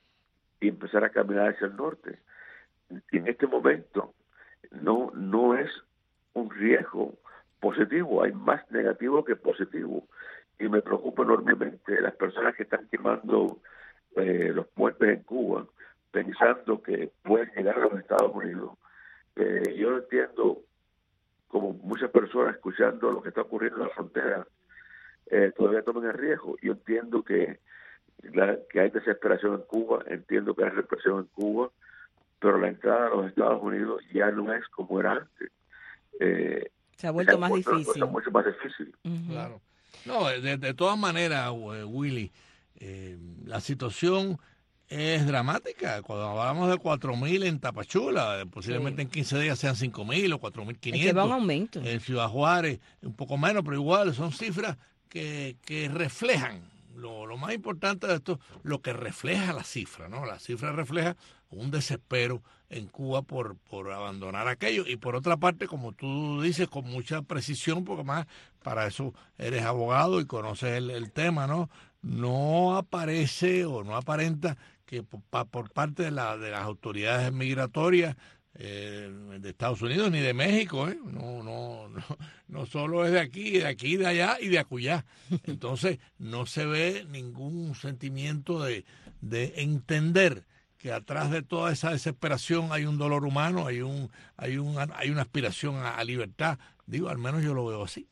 y empezar a caminar hacia el norte. Y en este momento no, no es un riesgo positivo, hay más negativo que positivo. Y me preocupa enormemente las personas que están quemando eh, los puentes en Cuba, pensando que pueden llegar a los Estados Unidos. Eh, yo entiendo, como muchas personas escuchando lo que está ocurriendo en la frontera, eh, todavía toman el riesgo. Yo entiendo que, la, que hay desesperación en Cuba, entiendo que hay represión en Cuba, pero la entrada a los Estados Unidos ya no es como era antes. Eh, se ha vuelto más difícil. mucho más difícil. Uh-huh. Claro. No, de, de todas maneras, Willy, eh, la situación es dramática. Cuando hablamos de cuatro mil en Tapachula, posiblemente sí. en quince días sean cinco mil o cuatro mil quinientos. Es que va un aumento. En Ciudad Juárez, un poco menos, pero igual son cifras que, que reflejan. Lo, lo más importante de esto, lo que refleja la cifra, ¿no? La cifra refleja un desespero en Cuba por, por abandonar aquello. Y por otra parte, como tú dices, con mucha precisión, porque más para eso eres abogado y conoces el, el tema, ¿no? No aparece o no aparenta que por, por parte de, la, de las autoridades migratorias eh, de Estados Unidos ni de México, ¿eh? No, no, no, no solo es de aquí, de aquí, de allá y de acullá. Entonces no se ve ningún sentimiento de, de entender que atrás de toda esa desesperación hay un dolor humano, hay un, hay un, hay una aspiración a, a libertad. Digo, al menos yo lo veo así.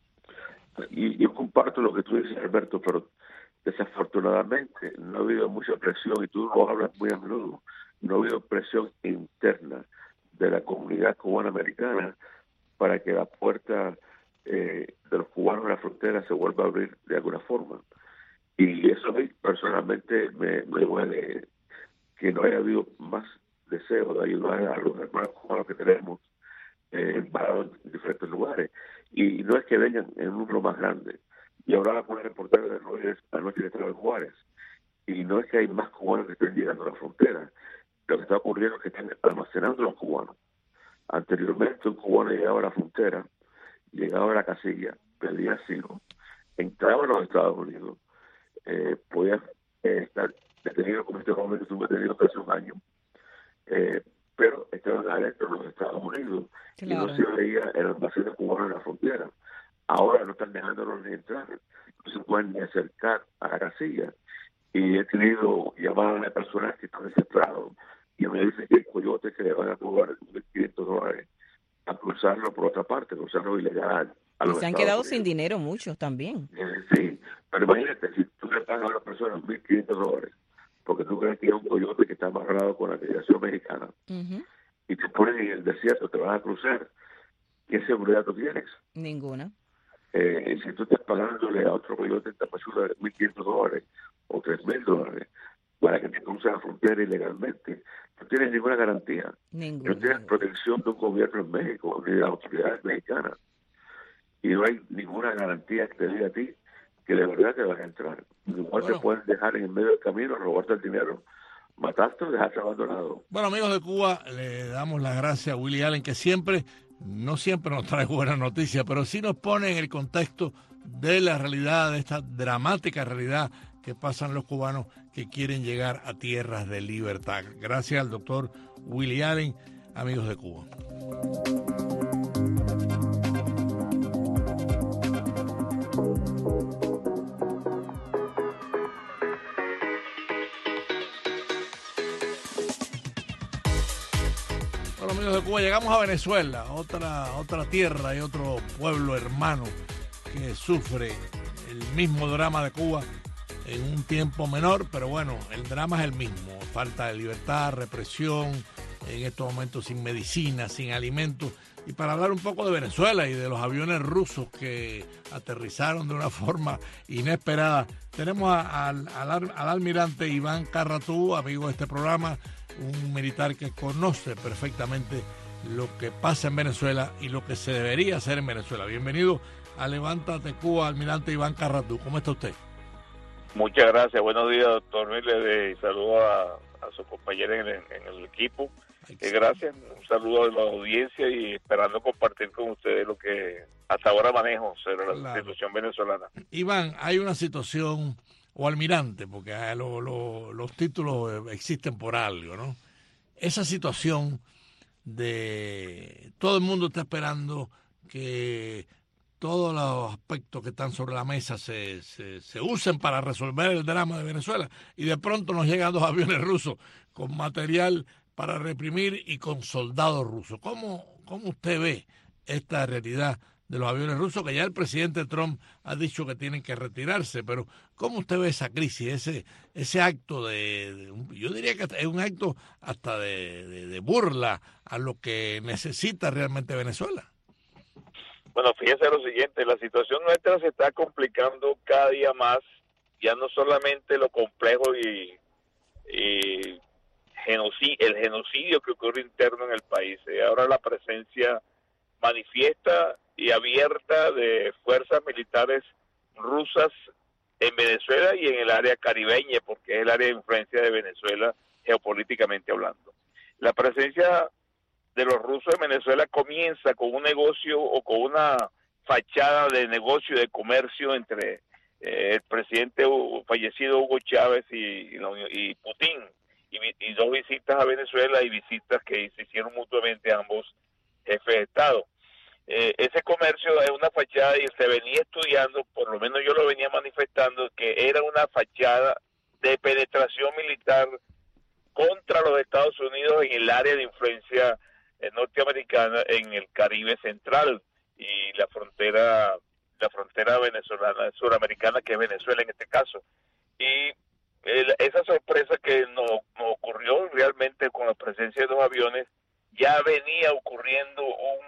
Y yo comparto lo que tú dices, Alberto, pero desafortunadamente no ha habido mucha presión, y tú lo hablas muy a menudo, no ha habido presión interna de la comunidad cubana-americana para que la puerta eh, de los cubanos en la frontera se vuelva a abrir de alguna forma. Y eso a mí personalmente me, me duele, que no haya habido más deseo de ayudar a los hermanos cubanos que tenemos eh, parados en diferentes lugares. Y no es que vengan en un número más grande. Y hablaba con el reportero de Reuters anoche que estaba en Juárez. Y no es que hay más cubanos que estén llegando a la frontera. Lo que está ocurriendo es que están almacenando los cubanos. Anteriormente un cubano llegaba a la frontera, llegaba a la casilla, pedía asilo, entraba a los Estados Unidos, eh, podía eh, estar detenido como este joven que estuvo detenido hace un año, eh, pero estaban adentro de los Estados Unidos. Claro. Y no se veía el almacén de cubanos en la frontera. Ahora no están dejándolos ni entrar, no se pueden ni acercar a la casilla. Y he tenido llamadas de personas que están desesperados y me dicen que el coyote que le van a cobrar mil quinientos dólares a cruzarlo por otra parte, cruzarlo ilegal. A los y se han quedado sin dinero muchos también. Eh, sí, pero imagínate, si tú le pagas a una persona mil quinientos dólares porque tú crees que es un coyote que está amarrado con la migración mexicana, uh-huh. y te pones en el desierto, te vas a cruzar, ¿qué seguridad tú tienes? Ninguna. Eh, si tú estás pagándole a otro coyote en Tapachula mil quinientos dólares o tres mil dólares para que te cruce la frontera ilegalmente, no tienes ninguna garantía. Ninguna. No tienes protección de un gobierno en México ni de las autoridades mexicanas. Y no hay ninguna garantía que te diga a ti que de verdad te vas a entrar. Igual bueno. te pueden dejar en el medio del camino, robarte el dinero, matarte o dejarte abandonado. Bueno, amigos de Cuba, le damos las gracias a Willie Allen, que siempre, no siempre nos trae buenas noticias, pero sí nos pone en el contexto de la realidad, de esta dramática realidad que pasan los cubanos que quieren llegar a tierras de libertad. Gracias al doctor Willie Allen, amigos de Cuba. Bueno, amigos de Cuba, llegamos a Venezuela, otra, otra tierra y otro pueblo hermano que sufre el mismo drama de Cuba en un tiempo menor, pero bueno, el drama es el mismo. Falta de libertad, represión, en estos momentos sin medicina, sin alimentos. Y para hablar un poco de Venezuela y de los aviones rusos que aterrizaron de una forma inesperada, tenemos a, a, al, al almirante Iván Carratú, amigo de este programa, un militar que conoce perfectamente lo que pasa en Venezuela y lo que se debería hacer en Venezuela. Bienvenido a Levántate Cuba, almirante Iván Carratú. ¿Cómo está usted? Muchas gracias, buenos días, doctor Miller, y saludo a, a su compañera en, en el equipo. Eh, gracias, un saludo a la audiencia y esperando compartir con ustedes lo que hasta ahora manejo sobre la claro. situación venezolana. Iván, hay una situación, o almirante, porque lo, lo, los títulos existen por algo, ¿no? Esa situación de todo el mundo está esperando que todos los aspectos que están sobre la mesa se, se, se usen para resolver el drama de Venezuela, y de pronto nos llegan dos aviones rusos con material para reprimir y con soldados rusos. ¿Cómo, cómo usted ve esta realidad de los aviones rusos? Que ya el presidente Trump ha dicho que tienen que retirarse, pero ¿cómo usted ve esa crisis, ese ese acto de, de un, yo diría que es un acto hasta de, de, de burla a lo que necesita realmente Venezuela? Bueno, fíjese lo siguiente, la situación nuestra se está complicando cada día más, ya no solamente lo complejo y, y genocidio, el genocidio que ocurre interno en el país, eh, ahora la presencia manifiesta y abierta de fuerzas militares rusas en Venezuela y en el área caribeña, porque es el área de influencia de Venezuela geopolíticamente hablando. La presencia de los rusos en Venezuela comienza con un negocio o con una fachada de negocio, de comercio entre eh, el presidente fallecido Hugo Chávez y, y, y Putin, y, y dos visitas a Venezuela y visitas que se hicieron mutuamente ambos jefes de Estado. Eh, ese comercio es una fachada y se venía estudiando, por lo menos yo lo venía manifestando, que era una fachada de penetración militar contra los Estados Unidos en el área de influencia norteamericana en el Caribe central y la frontera la frontera venezolana suramericana, que es Venezuela en este caso. Y el, esa sorpresa que nos no ocurrió realmente con la presencia de dos aviones, ya venía ocurriendo un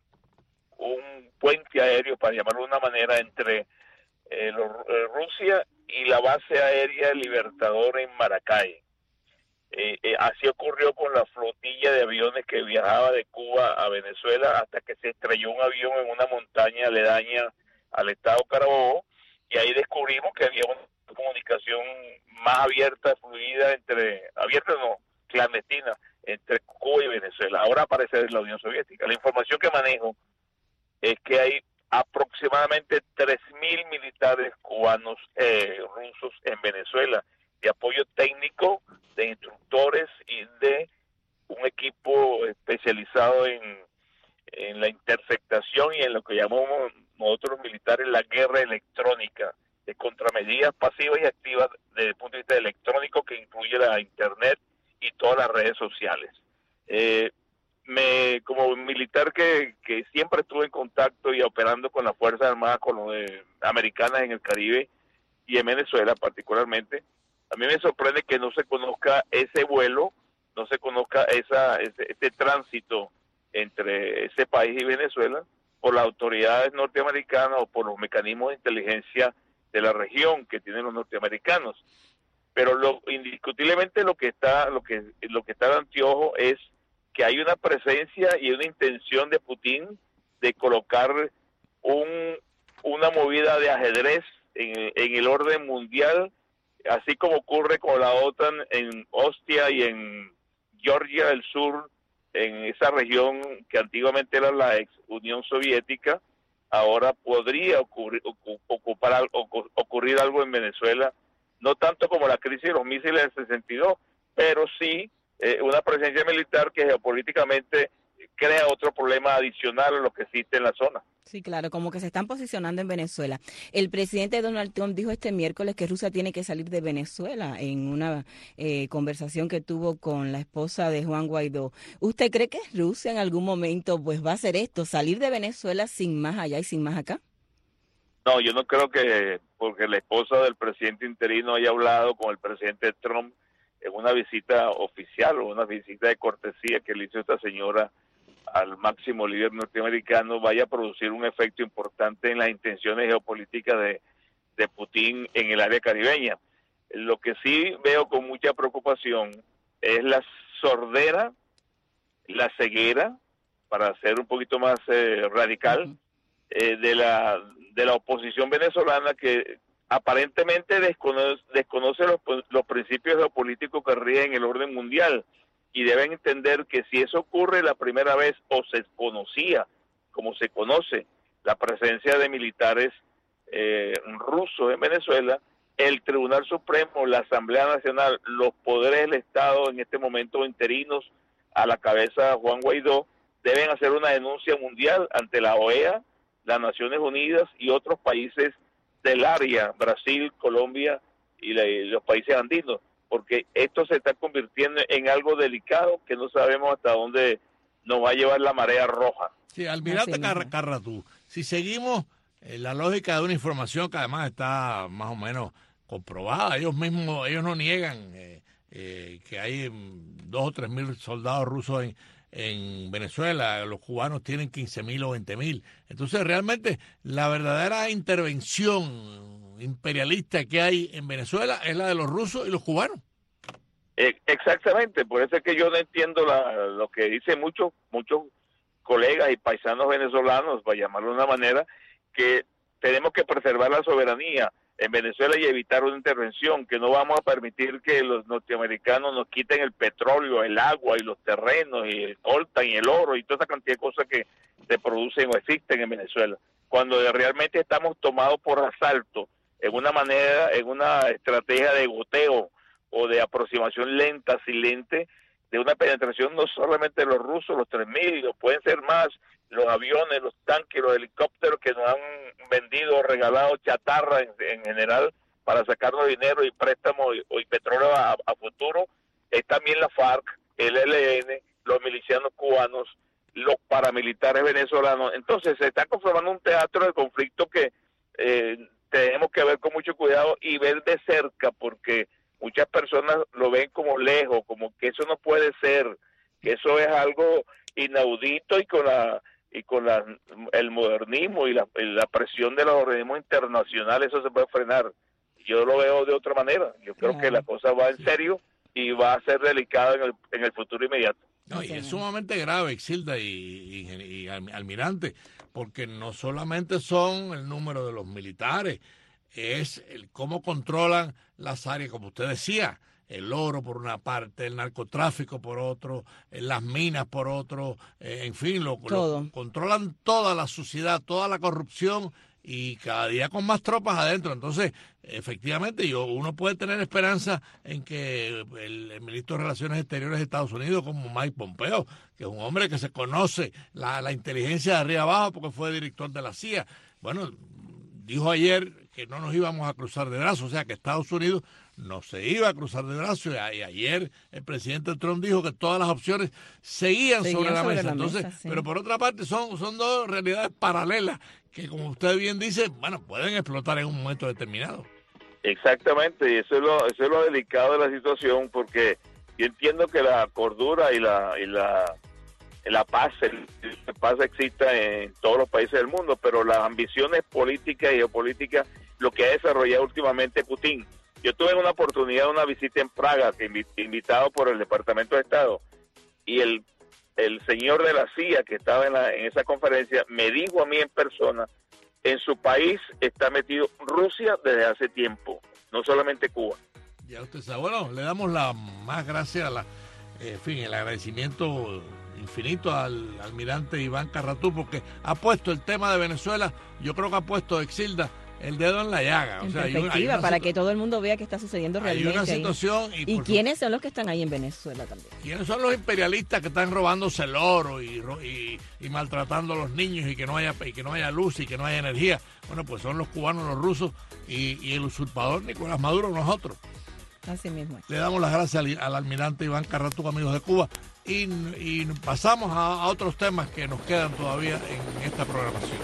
un puente aéreo, para llamarlo de una manera, entre eh, los, eh, Rusia y la base aérea Libertador en Maracay. Eh, eh, así ocurrió con la flotilla de aviones que viajaba de Cuba a Venezuela, hasta que se estrelló un avión en una montaña aledaña al estado Carabobo, y ahí descubrimos que había una comunicación más abierta, fluida, entre, abierta no, clandestina, entre Cuba y Venezuela. Ahora aparece la Unión Soviética. La información que manejo es que hay aproximadamente tres mil militares cubanos, eh, rusos en Venezuela, de apoyo técnico, de instructores y de un equipo especializado en, en la interceptación y en lo que llamamos nosotros militares la guerra electrónica, de contramedidas pasivas y activas desde el punto de vista electrónico, que incluye la internet y todas las redes sociales. Eh, me como militar que, que siempre estuve en contacto y operando con las Fuerzas Armadas con los de, americanas en el Caribe y en Venezuela particularmente, A mí me sorprende que no se conozca ese vuelo, no se conozca esa ese, ese tránsito entre ese país y Venezuela por las autoridades norteamericanas o por los mecanismos de inteligencia de la región que tienen los norteamericanos. Pero lo indiscutiblemente lo que está lo que lo que está de anteojo es que hay una presencia y una intención de Putin de colocar un una movida de ajedrez en, en el orden mundial, así como ocurre con la OTAN en Ostia y en Georgia del Sur, en esa región que antiguamente era la ex Unión Soviética. Ahora podría ocurrir, ocupar, ocurrir algo en Venezuela, no tanto como la crisis de los misiles del sesenta y dos, pero sí eh, una presencia militar que geopolíticamente crea otro problema adicional a lo que existe en la zona. Sí, claro, como que se están posicionando en Venezuela. El presidente Donald Trump dijo este miércoles que Rusia tiene que salir de Venezuela en una eh, conversación que tuvo con la esposa de Juan Guaidó. ¿Usted cree que Rusia en algún momento pues va a hacer esto, salir de Venezuela sin más allá y sin más acá? No, yo no creo que porque la esposa del presidente interino haya hablado con el presidente Trump en una visita oficial o una visita de cortesía que le hizo esta señora al máximo líder norteamericano vaya a producir un efecto importante en las intenciones geopolíticas de, de Putin en el área caribeña. Lo que sí veo con mucha preocupación es la sordera, la ceguera, para ser un poquito más eh, radical, eh, de la de la oposición venezolana que aparentemente desconoce, desconoce los, los principios geopolíticos que rigen el orden mundial. Y deben entender que si eso ocurre la primera vez o se conocía, como se conoce, la presencia de militares eh, rusos en Venezuela, el Tribunal Supremo, la Asamblea Nacional, los poderes del Estado en este momento interinos, a la cabeza de Juan Guaidó, deben hacer una denuncia mundial ante la O E A, las Naciones Unidas y otros países del área, Brasil, Colombia y, la, y los países andinos, porque esto se está convirtiendo en algo delicado que no sabemos hasta dónde nos va a llevar la marea roja. Sí, Almirante Car Carratú, si seguimos eh, la lógica de una información que además está más o menos comprobada, ellos mismos, ellos no niegan eh, eh, que hay dos o tres mil soldados rusos en, en Venezuela, los cubanos tienen quince mil o veinte mil, entonces realmente la verdadera intervención imperialista que hay en Venezuela es la de los rusos y los cubanos. Eh, exactamente, por eso es que yo no entiendo la, lo que dicen muchos muchos colegas y paisanos venezolanos, para llamarlo de una manera, que tenemos que preservar la soberanía en Venezuela y evitar una intervención, que no vamos a permitir que los norteamericanos nos quiten el petróleo, el agua y los terrenos y el coltan y el oro y toda esa cantidad de cosas que se producen o existen en Venezuela, cuando realmente estamos tomados por asalto en una manera, en una estrategia de goteo o de aproximación lenta, silente, de una penetración no solamente de los rusos, los tres mil, pueden ser más, los aviones, los tanques, los helicópteros que nos han vendido o regalado chatarra en, en general para sacarnos dinero y préstamos y, y petróleo a, a futuro, es también la FARC, el E L N, los milicianos cubanos, los paramilitares venezolanos. Entonces se está conformando un teatro de conflicto que eh, tenemos que ver con mucho cuidado y ver de cerca, porque muchas personas lo ven como lejos, como que eso no puede ser, que eso es algo inaudito y con la y con la, el modernismo y la, y la presión de los organismos internacionales eso se puede frenar. Yo lo veo de otra manera. Yo creo claro. que la cosa va en serio y va a ser delicada en el, en el futuro inmediato. No, y es sumamente grave, Exilda y, y, y Almirante, porque no solamente son el número de los militares, es el cómo controlan las áreas, como usted decía, el oro por una parte, el narcotráfico por otro, las minas por otro, eh, en fin, lo, lo controlan toda la suciedad, toda la corrupción y cada día con más tropas adentro. Entonces, efectivamente, yo uno puede tener esperanza en que el, el ministro de Relaciones Exteriores de Estados Unidos, como Mike Pompeo, que es un hombre que se conoce la, la inteligencia de arriba abajo porque fue director de la C I A, bueno, dijo ayer que no nos íbamos a cruzar de brazos, o sea que Estados Unidos no se iba a cruzar de brazos, y ayer el presidente Trump dijo que todas las opciones seguían, seguían sobre la sobre mesa. La Entonces, mesa, sí. Pero por otra parte son, son dos realidades paralelas que, como usted bien dice, bueno, pueden explotar en un momento determinado. Exactamente, y eso es lo, eso es lo delicado de la situación, porque yo entiendo que la cordura y la y la, la paz, el, la paz exista en todos los países del mundo, pero las ambiciones políticas y geopolíticas, lo que ha desarrollado últimamente Putin. Yo tuve una oportunidad de una visita en Praga, que invitado por el Departamento de Estado, y el, el señor de la C I A que estaba en, la, en esa conferencia me dijo a mí en persona, en su país está metido Rusia desde hace tiempo, no solamente Cuba. Ya usted sabe. Bueno, le damos la más gracias, a la, eh, en fin, el agradecimiento infinito al almirante Iván Carratú, porque ha puesto el tema de Venezuela, yo creo que ha puesto Exilda el dedo en la llaga. En o sea, perspectiva, hay una, hay una para situ- que todo el mundo vea qué está sucediendo realmente. Hay una situación. Ahí. ¿Y, ¿Y quiénes son los que están ahí en Venezuela también? ¿Quiénes son los imperialistas que están robándose el oro y, y, y maltratando a los niños y que no haya y que no haya luz y que no haya energía? Bueno, pues son los cubanos, los rusos y, y el usurpador Nicolás Maduro, nosotros. Así mismo. Le damos las gracias al, al almirante Iván Carratú, amigos de Cuba, y, y pasamos a, a otros temas que nos quedan todavía en esta programación.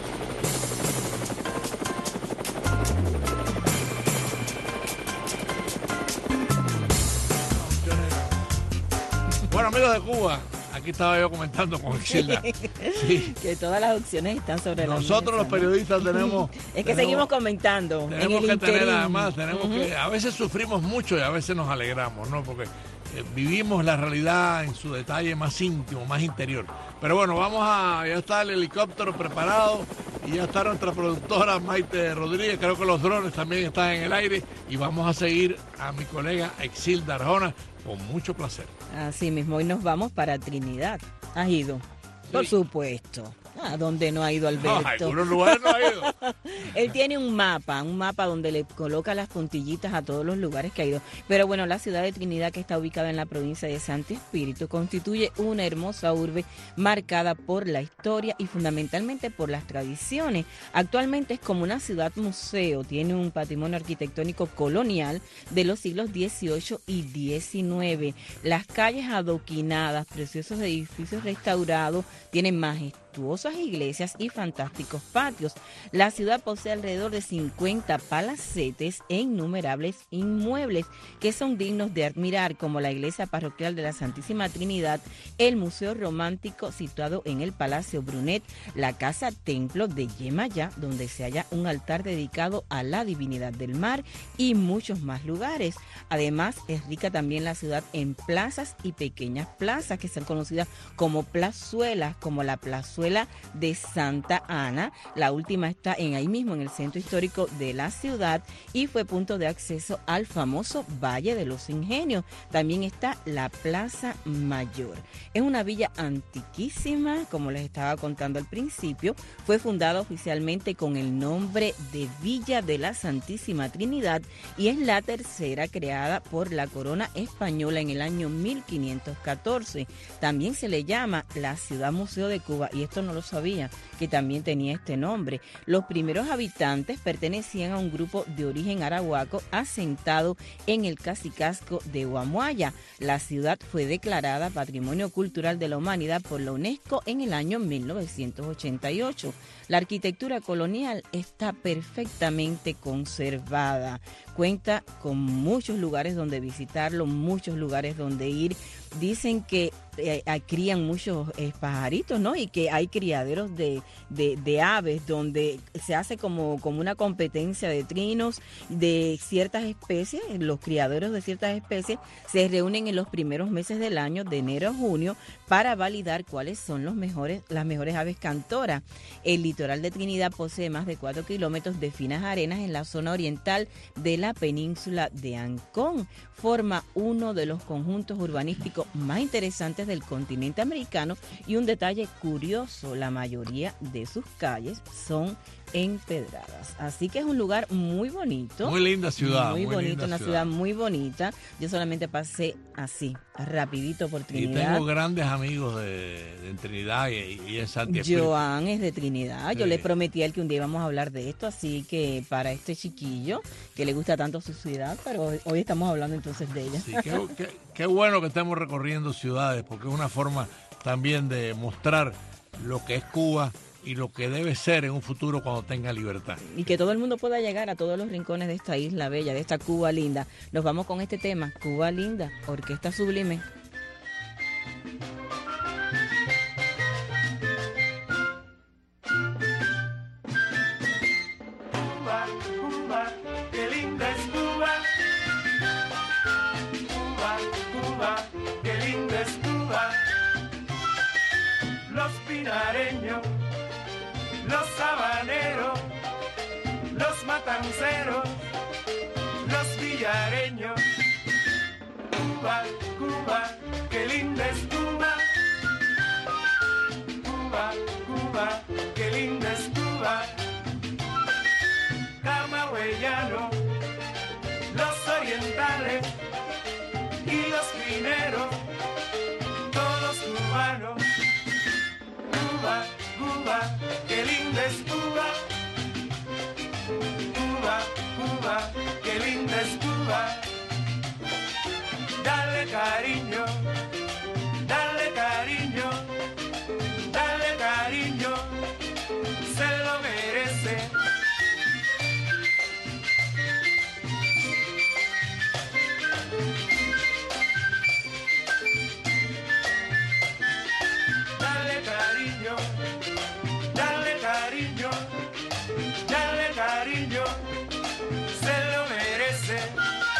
Bueno, amigos de Cuba, aquí estaba yo comentando con Exilda. Sí. Que todas las opciones están sobre la mesa. Nosotros los periodistas tenemos... Es que tenemos, seguimos comentando. Tenemos en el que interín. tener, además, tenemos Uh-huh. que... A veces sufrimos mucho y a veces nos alegramos, ¿no? Porque eh, vivimos la realidad en su detalle más íntimo, más interior. Pero bueno, vamos a... Ya está el helicóptero preparado y ya está nuestra productora Maite Rodríguez. Creo que los drones también están en el aire y vamos a seguir a mi colega Exilda Arjona con mucho placer. Así mismo, hoy nos vamos para Trinidad. ¿Has ido? Sí. Por supuesto. ¿A dónde no ha ido Alberto? No, a algunos lugares no ha ido. Él tiene un mapa, un mapa donde le coloca las puntillitas a todos los lugares que ha ido. Pero bueno, la ciudad de Trinidad, que está ubicada en la provincia de Santo Espíritu, constituye una hermosa urbe marcada por la historia y fundamentalmente por las tradiciones. Actualmente es como una ciudad museo, tiene un patrimonio arquitectónico colonial de los siglos dieciocho y diecinueve. Las calles adoquinadas, preciosos edificios restaurados, tienen majestuosas iglesias y fantásticos patios. La ciudad posee alrededor de cincuenta palacetes e innumerables inmuebles que son dignos de admirar, como la iglesia parroquial de la Santísima Trinidad, el Museo Romántico situado en el Palacio Brunet, la Casa Templo de Yemayá, donde se halla un altar dedicado a la divinidad del mar, y muchos más lugares. Además, es rica también la ciudad en plazas y pequeñas plazas que son conocidas como plazuelas, como la plazuela de Santa Ana. La última está en ahí mismo en el centro histórico de la ciudad y fue punto de acceso al famoso Valle de los Ingenios. También está la Plaza Mayor. Es una villa antiquísima, como les estaba contando al principio. Fue fundada oficialmente con el nombre de Villa de la Santísima Trinidad y es la tercera creada por la corona española en el año mil quinientos catorce. También se le llama la Ciudad Museo de Cuba, y esto no lo sabía, que también tenía este nombre. Los primeros habitantes pertenecían a un grupo de origen arahuaco asentado en el cacicazgo de Guamuaya. La ciudad fue declarada Patrimonio Cultural de la Humanidad por la UNESCO en el año mil novecientos ochenta y ocho. La arquitectura colonial está perfectamente conservada. Cuenta con muchos lugares donde visitarlo, muchos lugares donde ir. Dicen que eh, crían muchos eh, pajaritos, ¿no? Y que hay criaderos de, de, de aves donde se hace como, como una competencia de trinos de ciertas especies. Los criaderos de ciertas especies se reúnen en los primeros meses del año, de enero a junio, para validar cuáles son los mejores, las mejores aves cantoras. El litoral de Trinidad posee más de cuatro kilómetros de finas arenas en la zona oriental de la península de Ancón. Forma uno de los conjuntos urbanísticos más interesantes del continente americano y un detalle curioso, la mayoría de sus calles son empedradas. Así que es un lugar muy bonito. Muy linda ciudad. Muy, muy bonito, linda una ciudad. ciudad muy bonita. Yo solamente pasé así, rapidito por Y Trinidad. tengo grandes amigos de, de Trinidad y, y en Santi Espíritu. Joan es de Trinidad. Yo Sí. le prometí a él que un día íbamos a hablar de esto, así que para este chiquillo que le gusta tanto su ciudad, pero hoy, hoy estamos hablando entonces de ella. Sí, qué, qué- qué bueno que estemos recorriendo ciudades, porque es una forma también de mostrar lo que es Cuba y lo que debe ser en un futuro cuando tenga libertad. Y que todo el mundo pueda llegar a todos los rincones de esta isla bella, de esta Cuba linda. Nos vamos con este tema, Cuba linda, Orquesta Sublime. Cuba, Cuba, qué linda es Cuba. Cuba, Cuba, qué linda es Cuba. Los pinareños, los sabaneros, los matanceros, los villareños. Cuba, Cuba, qué linda es Cuba. Cuba, Cuba, qué linda es Cuba. Camagüeyano, los orientales y los mineros, todos cubanos. Cuba, Cuba, qué linda es Cuba. Cuba, Cuba, qué linda es Cuba. Dale cariño, dale cariño, dale cariño, se lo merece. Dale cariño, dale cariño, dale cariño, se lo merece.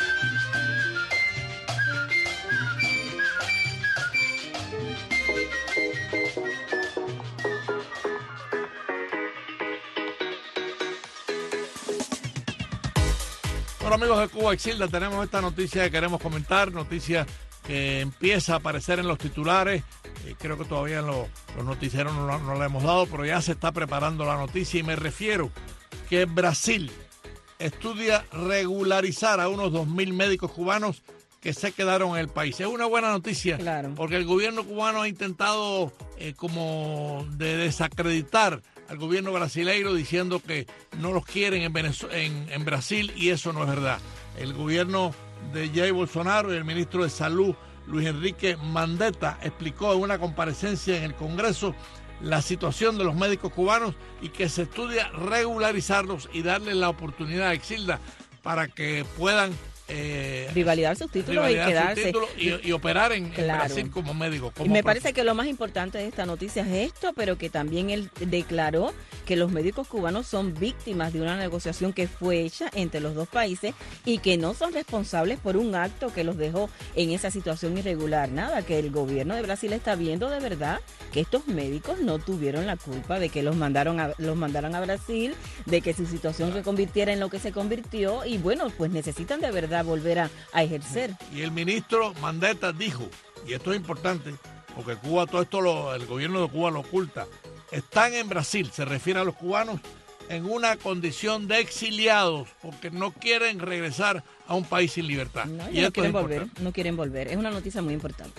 Bueno, amigos de Cuba Exilda, tenemos esta noticia que queremos comentar, noticia que empieza a aparecer en los titulares. Eh, creo que todavía en los, los noticieros no, no la hemos dado, pero ya se está preparando la noticia y me refiero que Brasil estudia regularizar a unos dos mil médicos cubanos que se quedaron en el país. Es una buena noticia, claro, porque el gobierno cubano ha intentado eh, como de desacreditar al gobierno brasileiro diciendo que no los quieren en, Venezuela, en, en Brasil, y eso no es verdad. El gobierno de Jair Bolsonaro y el ministro de Salud, Luis Enrique Mandetta, explicó en una comparecencia en el Congreso la situación de los médicos cubanos y que se estudia regularizarlos y darles la oportunidad a Exilda para que puedan Eh, rivalidar sus títulos y quedarse títulos y, y operar en, claro, en Brasil como médico. Como y me profe. parece que lo más importante de esta noticia es esto, pero que también él declaró que los médicos cubanos son víctimas de una negociación que fue hecha entre los dos países y que no son responsables por un acto que los dejó en esa situación irregular. Nada, que el gobierno de Brasil está viendo de verdad que estos médicos no tuvieron la culpa de que los mandaron a, los mandaran a Brasil, de que su situación se convirtiera en lo que se convirtió, y bueno, pues necesitan de verdad volver a, a ejercer. Y el ministro Mandetta dijo, y esto es importante, porque Cuba, todo esto, lo, el gobierno de Cuba lo oculta, están en Brasil, se refiere a los cubanos, en una condición de exiliados, porque no quieren regresar a un país sin libertad. No, y no esto quieren es volver, no quieren volver. Es una noticia muy importante.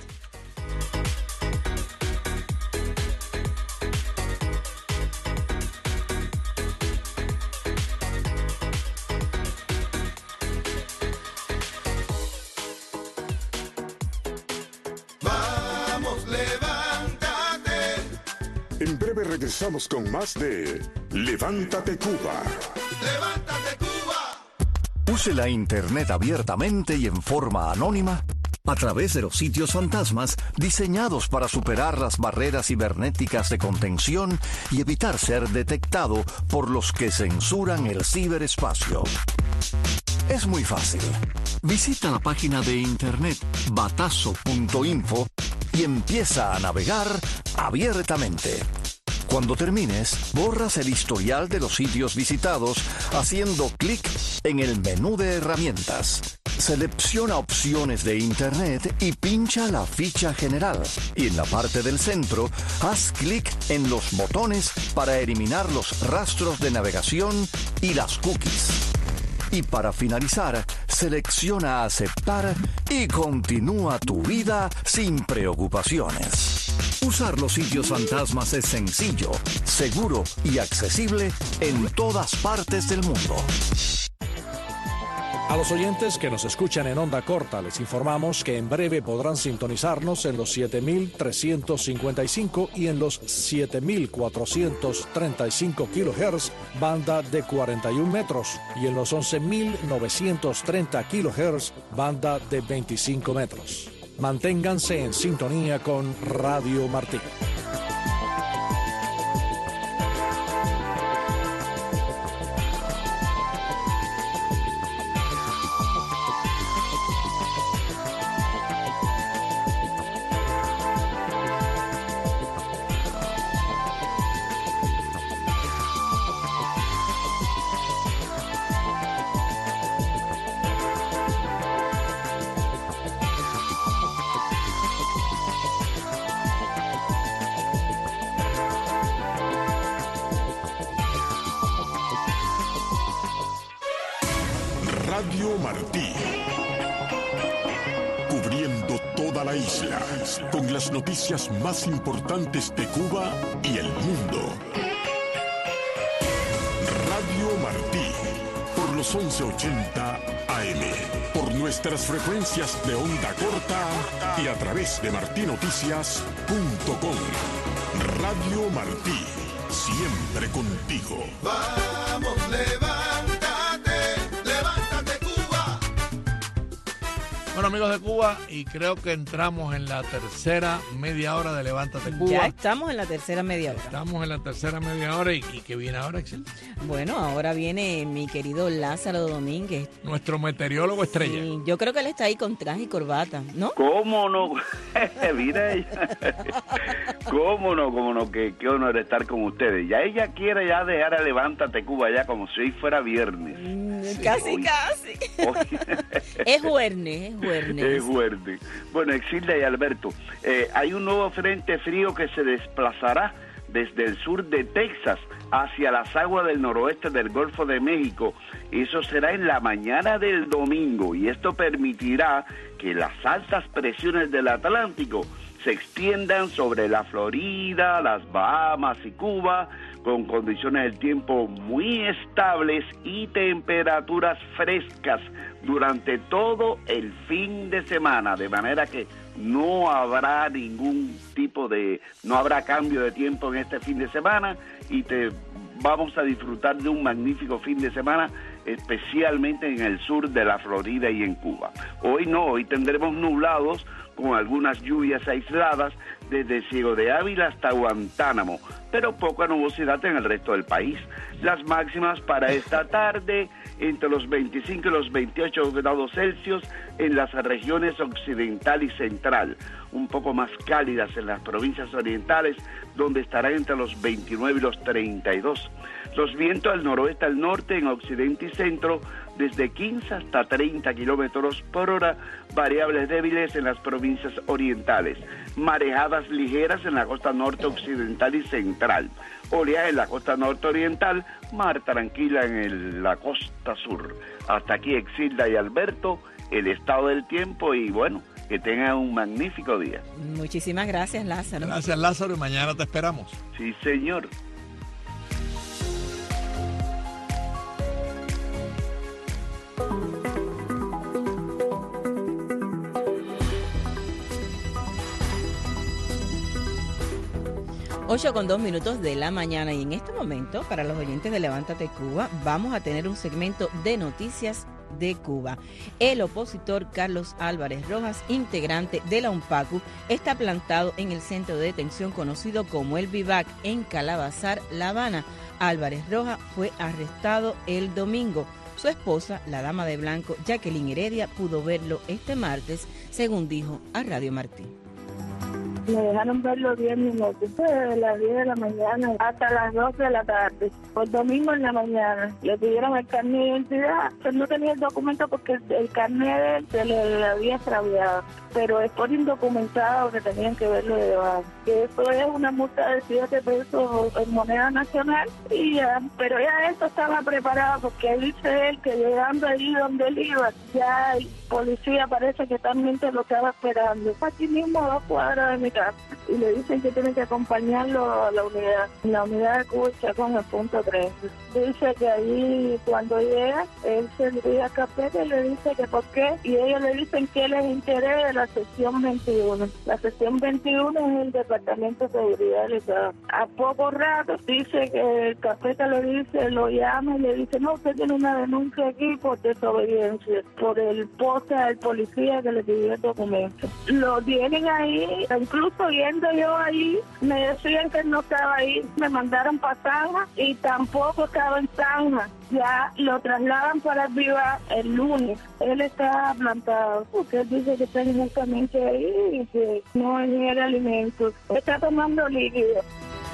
En breve regresamos con más de Levántate Cuba. ¡Levántate Cuba! Use la Internet abiertamente y en forma anónima a través de los sitios fantasmas diseñados para superar las barreras cibernéticas de contención y evitar ser detectado por los que censuran el ciberespacio. Es muy fácil. Visita la página de internet batazo punto info y empieza a navegar abiertamente. Cuando termines, borras el historial de los sitios visitados haciendo clic en el menú de herramientas. Selecciona opciones de Internet y pincha la ficha general. Y en la parte del centro, haz clic en los botones para eliminar los rastros de navegación y las cookies. Y para finalizar, selecciona aceptar y continúa tu vida sin preocupaciones. Usar los sitios fantasmas es sencillo, seguro y accesible en todas partes del mundo. A los oyentes que nos escuchan en onda corta, les informamos que en breve podrán sintonizarnos en los siete mil trescientos cincuenta y cinco y en los siete mil cuatrocientos treinta y cinco kilohertz, banda de cuarenta y un metros, y en los once mil novecientos treinta kilohertz, banda de veinticinco metros. Manténganse en sintonía con Radio Martí. Radio Martí, cubriendo toda la isla, con las noticias más importantes de Cuba y el mundo. Radio Martí, por los once ochenta A M, por nuestras frecuencias de onda corta y a través de martí noticias punto com. Radio Martí, siempre contigo. Vamos, levántate, levántate Cuba. Bueno, amigos de Cuba, y creo que entramos en la tercera media hora de Levántate Cuba. Ya estamos en la tercera media hora. Estamos en la tercera media hora. ¿Y, y qué viene ahora, Excel? Bueno, ahora viene mi querido Lázaro Domínguez. Nuestro meteorólogo estrella. Sí, yo creo que él está ahí con traje y corbata, ¿no? ¿Cómo no? Mira ella. ¿Cómo no? ¿Cómo no? Qué, qué honor estar con ustedes. Ya ella quiere ya dejar a Levántate Cuba ya como si hoy fuera viernes. Mm, Sí, casi, hoy. casi. Hoy. Es jueves, es jueves. Es fuerte. Bueno, Exilda y Alberto, eh, hay un nuevo frente frío que se desplazará desde el sur de Texas hacia las aguas del noroeste del Golfo de México. Eso será en la mañana del domingo y esto permitirá que las altas presiones del Atlántico se extiendan sobre la Florida, las Bahamas y Cuba, con condiciones del tiempo muy estables y temperaturas frescas durante todo el fin de semana, de manera que no habrá ningún tipo de, no habrá cambio de tiempo en este fin de semana y te vamos a disfrutar de un magnífico fin de semana, especialmente en el sur de la Florida y en Cuba. Hoy no, hoy tendremos nublados con algunas lluvias aisladas desde Ciego de Ávila hasta Guantánamo, pero poca nubosidad en el resto del país. Las máximas para esta tarde entre los veinticinco y los veintiocho grados Celsius en las regiones occidental y central, un poco más cálidas en las provincias orientales, donde estarán entre los veintinueve y los treinta y dos. Los vientos del noroeste al norte en occidente y centro desde quince hasta treinta kilómetros por hora, variables débiles en las provincias orientales, marejadas ligeras en la costa norte occidental y central, oleaje en la costa norte oriental, mar tranquila en el, la costa sur. Hasta aquí Exilda y Alberto, el estado del tiempo y bueno, que tengan un magnífico día. Muchísimas gracias, Lázaro. Gracias, Lázaro, y mañana te esperamos. Sí, señor. ocho con dos minutos de la mañana y en este momento, para los oyentes de Levántate Cuba, vamos a tener un segmento de noticias de Cuba. El opositor Carlos Álvarez Rojas, integrante de la UNPACU, está plantado en el centro de detención conocido como el Vivac en Calabazar, La Habana. Álvarez Rojas fue arrestado el domingo. Su esposa, la dama de blanco, Jacqueline Heredia, pudo verlo este martes, según dijo a Radio Martí. Me dejaron verlo diez minutos, desde las diez de la mañana hasta las doce de la tarde, por domingo en la mañana. Le pidieron el carnet de identidad, pero no tenía el documento porque el, el carnet de él se le, le había extraviado, pero es por indocumentado que tenían que verlo de debajo. Que eso es una multa de siete pesos en moneda nacional, y ya, pero ya esto estaba preparado porque dice él que llegando allí donde él iba, ya el policía parece que también te lo estaba esperando. Aquí mismo a dos cuadras de mi clínica y le dicen que tiene que acompañarlo a la unidad. La unidad de Cuba con el punto tres. Dice que ahí cuando llega, él se dirige a Capeta y le dice que por qué, y ellos le dicen que les interesa de la sección veintiuno. La sección veintiuno es el Departamento de Seguridad del Estado. A poco rato dice que el Capeta le dice, lo llama y le dice, no, usted tiene una denuncia aquí por desobediencia, por el poste al policía que le pidió el documento. Lo tienen ahí, incluso yendo yo ahí, me decían que él no estaba ahí, me mandaron para Tanja y tampoco estaba en Tanja. Ya lo trasladan para el Viva el lunes. Él está plantado, porque él dice que está injustamente ahí y que no ingiere alimentos. Está tomando líquido.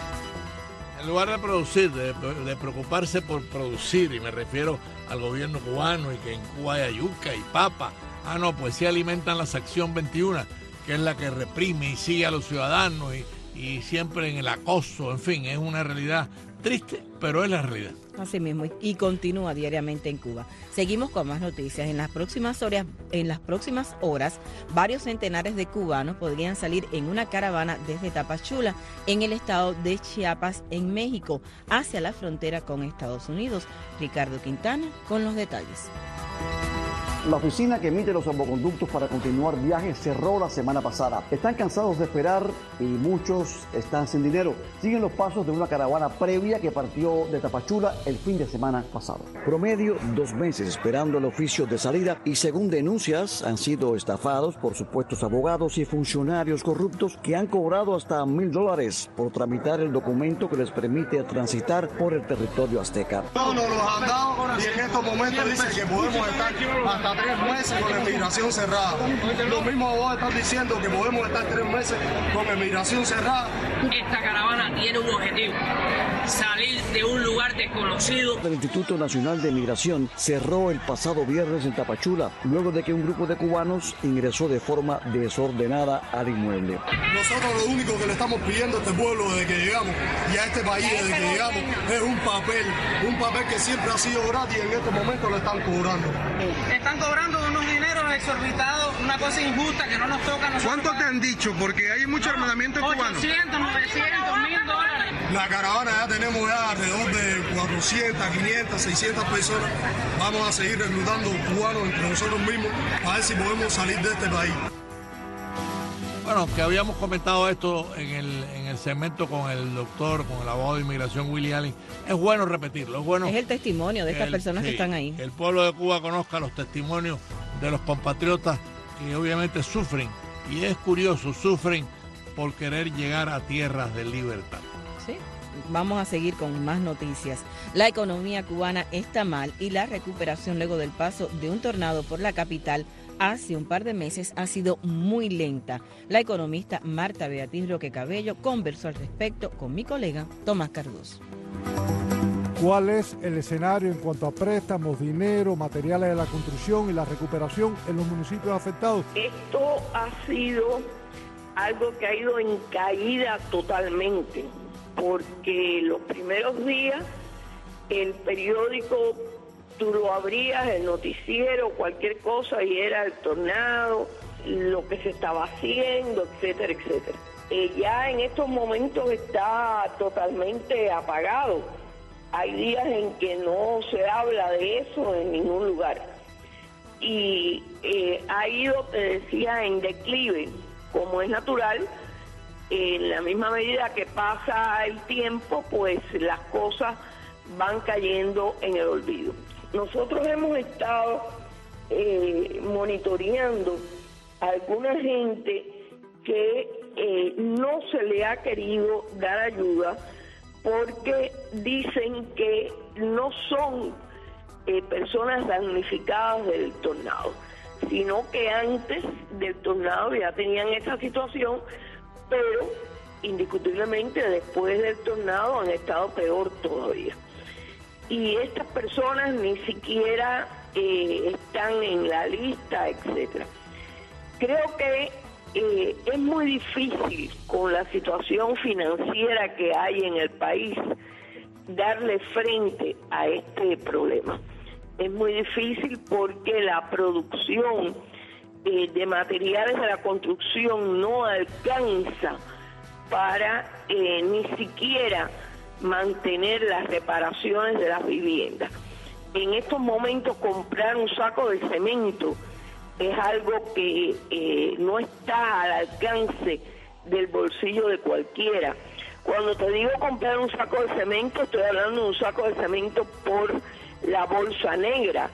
En lugar de producir, de, de preocuparse por producir, y me refiero al gobierno cubano y que en Cuba haya yuca y papa, ah no, pues sí alimentan la sección veintiuno, que es la que reprime y sigue a los ciudadanos y, y siempre en el acoso, en fin, es una realidad triste, pero es la realidad. Así mismo, y continúa diariamente en Cuba. Seguimos con más noticias. En las próximas horas, en las próximas horas, varios centenares de cubanos podrían salir en una caravana desde Tapachula, en el estado de Chiapas, en México, hacia la frontera con Estados Unidos. Ricardo Quintana con los detalles. La oficina que emite los salvoconductos para continuar viajes cerró la semana pasada. Están cansados de esperar y muchos están sin dinero. Siguen los pasos de una caravana previa que partió de Tapachula el fin de semana pasado. Promedio, dos meses esperando el oficio de salida y según denuncias han sido estafados por supuestos abogados y funcionarios corruptos que han cobrado hasta mil dólares por tramitar el documento que les permite transitar por el territorio azteca. No, no los han dado y en estos momentos dicen que podemos estar hasta tres meses con la inmigración cerrada. Los mismos abogados están diciendo que podemos estar tres meses con la inmigración cerrada. Esta caravana tiene un objetivo: salir de un lugar desconocido. El Instituto Nacional de Migración cerró el pasado viernes en Tapachula, luego de que un grupo de cubanos ingresó de forma desordenada al inmueble. Nosotros lo único que le estamos pidiendo a este pueblo desde que llegamos y a este país desde que llegamos es un papel, un papel que siempre ha sido gratis y en este momento lo están cobrando. Están cobrando unos dineros exorbitados, una cosa injusta que no nos toca a nosotros. ¿Cuánto te han dicho? Porque hay mucho armamento cubano. ochocientos, novecientos, mil dólares. La caravana ya tenemos ya alrededor de cuatrocientas, quinientas, seiscientas personas. Vamos a seguir reclutando cubanos entre nosotros mismos a ver si podemos salir de este país. Bueno, que habíamos comentado esto en el, en el segmento con el doctor, con el abogado de inmigración Willy Allen, es bueno repetirlo, es bueno. Es el testimonio de estas el, personas sí, que están ahí. Que el pueblo de Cuba conozca los testimonios de los compatriotas que obviamente sufren, y es curioso, sufren por querer llegar a tierras de libertad. Sí, vamos a seguir con más noticias. La economía cubana está mal y la recuperación luego del paso de un tornado por la capital hace un par de meses ha sido muy lenta. La economista Marta Beatriz Roque Cabello conversó al respecto con mi colega Tomás Cardoso. ¿Cuál es el escenario en cuanto a préstamos, dinero, materiales de la construcción y la recuperación en los municipios afectados? Esto ha sido algo que ha ido en caída totalmente, porque los primeros días el periódico, tú lo abrías, el noticiero, cualquier cosa, y era el tornado, lo que se estaba haciendo, etcétera, etcétera. Eh, ya en estos momentos está totalmente apagado. Hay días en que no se habla de eso en ningún lugar. Y eh, ha ido, te decía, en declive, como es natural. En la misma medida que pasa el tiempo, pues las cosas van cayendo en el olvido. Nosotros hemos estado eh, monitoreando a alguna gente que eh, no se le ha querido dar ayuda porque dicen que no son eh, personas damnificadas del tornado, sino que antes del tornado ya tenían esa situación, pero indiscutiblemente después del tornado han estado peor todavía. Y estas personas ni siquiera eh, están en la lista, etcétera. Creo que eh, es muy difícil con la situación financiera que hay en el país darle frente a este problema. Es muy difícil porque la producción eh, de materiales de la construcción no alcanza para eh, ni siquiera mantener las reparaciones de las viviendas. En estos momentos comprar un saco de cemento es algo que eh, no está al alcance del bolsillo de cualquiera. Cuando te digo comprar un saco de cemento, estoy hablando de un saco de cemento por la bolsa negra.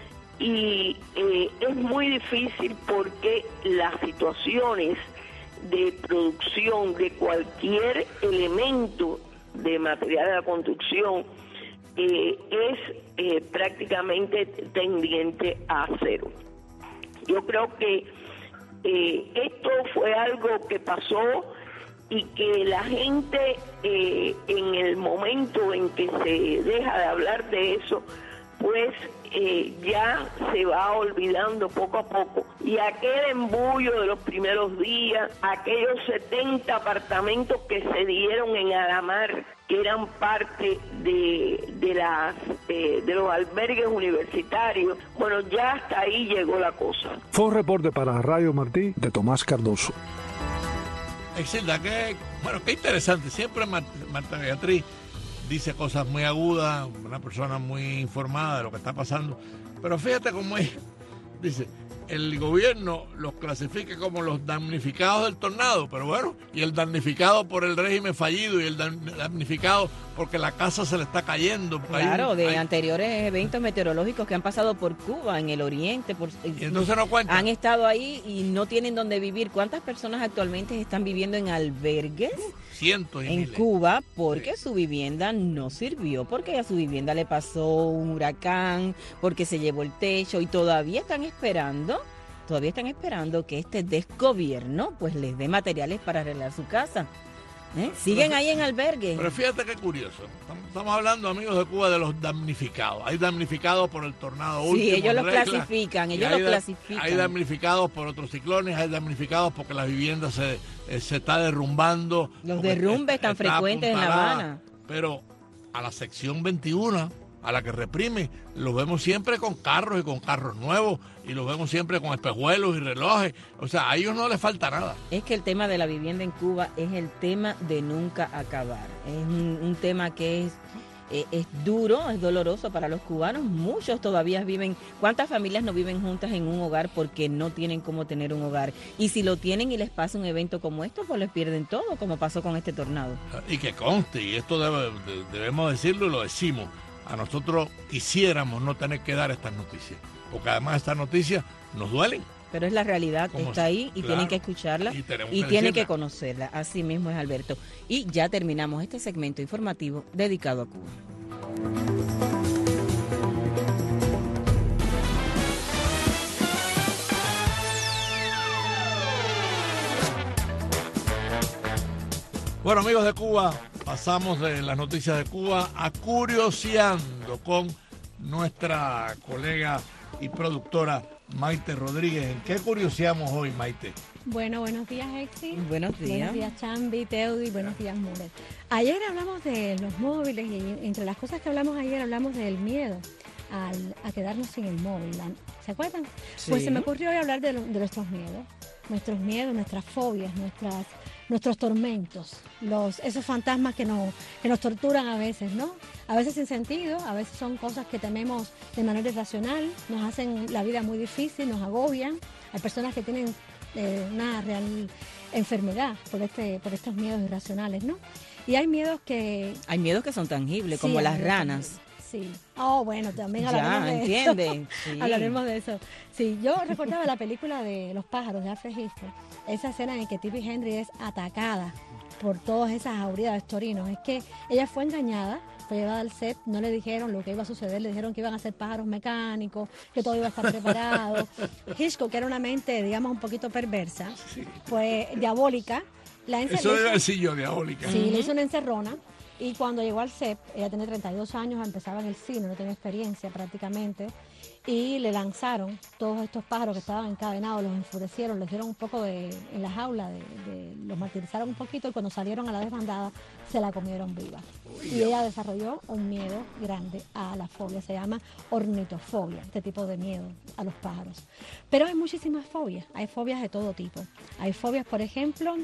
Y eh, es muy difícil porque las situaciones de producción de cualquier elemento de material de la construcción eh, es eh, prácticamente tendiente a cero. Yo creo que eh, esto fue algo que pasó y que la gente eh, en el momento en que se deja de hablar de eso, pues eh, ya se va olvidando poco a poco. Y aquel embullo de los primeros días, aquellos setenta apartamentos que se dieron en Alamar, que eran parte de, de, las, eh, de los albergues universitarios, bueno, ya hasta ahí llegó la cosa. Fue un reporte para Radio Martí de Tomás Cardoso. Exilda, qué, bueno, qué interesante. Siempre Marta, Marta Beatriz dice cosas muy agudas, una persona muy informada de lo que está pasando. Pero fíjate cómo es. Dice, el gobierno los clasifica como los damnificados del tornado, pero bueno, y el damnificado por el régimen fallido y el damnificado porque la casa se le está cayendo. Claro, un, de hay... anteriores eventos meteorológicos que han pasado por Cuba, en el oriente, por... y entonces no cuentan. Han estado ahí y no tienen dónde vivir. ¿Cuántas personas actualmente están viviendo en albergues? Cientos y en miles. Cuba, porque sí. su vivienda no sirvió, porque a su vivienda le pasó un huracán, porque se llevó el techo y todavía están esperando, todavía están esperando que este desgobierno pues les dé materiales para arreglar su casa. ¿Eh? Siguen pero, ahí en albergue. Pero fíjate qué curioso. Estamos hablando, amigos de Cuba, de los damnificados. Hay damnificados por el tornado sí, último. Sí, ellos los regla, clasifican, ellos los clasifican. Hay damnificados por otros ciclones, hay damnificados porque la vivienda se, eh, se está derrumbando. Los derrumbes tan frecuentes en La Habana. Pero a la sección veintiuno, a la que reprime, los vemos siempre con carros y con carros nuevos, y los vemos siempre con espejuelos y relojes. O sea, a ellos no les falta nada. Es que el tema de la vivienda en Cuba es el tema de nunca acabar. Es un, un tema que es, es, es duro, es doloroso para los cubanos. Muchos todavía viven, ¿cuántas familias no viven juntas en un hogar porque no tienen cómo tener un hogar? Y si lo tienen y les pasa un evento como esto, pues les pierden todo, como pasó con este tornado. Y que conste, y esto debe, debemos decirlo y lo decimos, a nosotros quisiéramos no tener que dar estas noticias, porque además estas noticias nos duelen. Pero es la realidad, está ahí y claro, tienen que escucharla y, y que tienen que conocerla. Así mismo es, Alberto. Y ya terminamos este segmento informativo dedicado a Cuba. Bueno, amigos de Cuba, pasamos de las noticias de Cuba a Curioseando con nuestra colega y productora Maite Rodríguez. ¿En qué curioseamos hoy, Maite? Bueno, buenos días, Exi. Buenos días. Buenos días, Chambi, Teudi. Buenos días, Mulet. Ayer hablamos de los móviles y entre las cosas que hablamos ayer hablamos del miedo al, a quedarnos sin el móvil. ¿Se acuerdan? Sí. Pues se me ocurrió hoy hablar de, lo, de nuestros miedos. Nuestros miedos, nuestras fobias, nuestras... nuestros tormentos, los esos fantasmas que nos, que nos torturan a veces, ¿no? A veces sin sentido, a veces son cosas que tememos de manera irracional, nos hacen la vida muy difícil, nos agobian. Hay personas que tienen eh, una real enfermedad por este por estos miedos irracionales, ¿no? Y hay miedos que... Hay miedos que son tangibles, sí, como las ranas. Sí. Oh, bueno, también hablaremos ya, de entiende. eso. Sí. Hablaremos de eso. Sí, yo recordaba la película de Los pájaros de Alfred Hitchcock, esa escena en que Tippi Henry es atacada por todas esas jaurías torinos. Es que ella fue engañada, fue llevada al set, no le dijeron lo que iba a suceder, le dijeron que iban a ser pájaros mecánicos, que todo iba a estar preparado. Hitchcock, que era una mente, digamos, un poquito perversa, sí. Pues diabólica. La Eso debe decir yo, diabólica. Sí, uh-huh. Le hizo una encerrona. Y cuando llegó al C E P, ella tenía treinta y dos años, empezaba en el cine, no tenía experiencia prácticamente, y le lanzaron todos estos pájaros que estaban encadenados, los enfurecieron, les dieron un poco de, en la jaula, de, de, los martirizaron un poquito y cuando salieron a la desbandada se la comieron viva. Y ella desarrolló un miedo grande a la fobia, se llama ornitofobia, este tipo de miedo a los pájaros. Pero hay muchísimas fobias, hay fobias de todo tipo. Hay fobias, por ejemplo,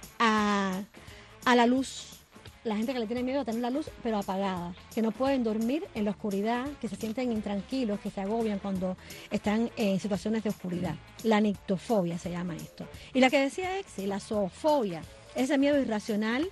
a, a la luz. La gente que le tiene miedo a tener la luz, pero apagada, que no pueden dormir en la oscuridad, que se sienten intranquilos, que se agobian cuando están en situaciones de oscuridad. La nictofobia se llama esto. Y la que decía Exi, la zoofobia, ese miedo irracional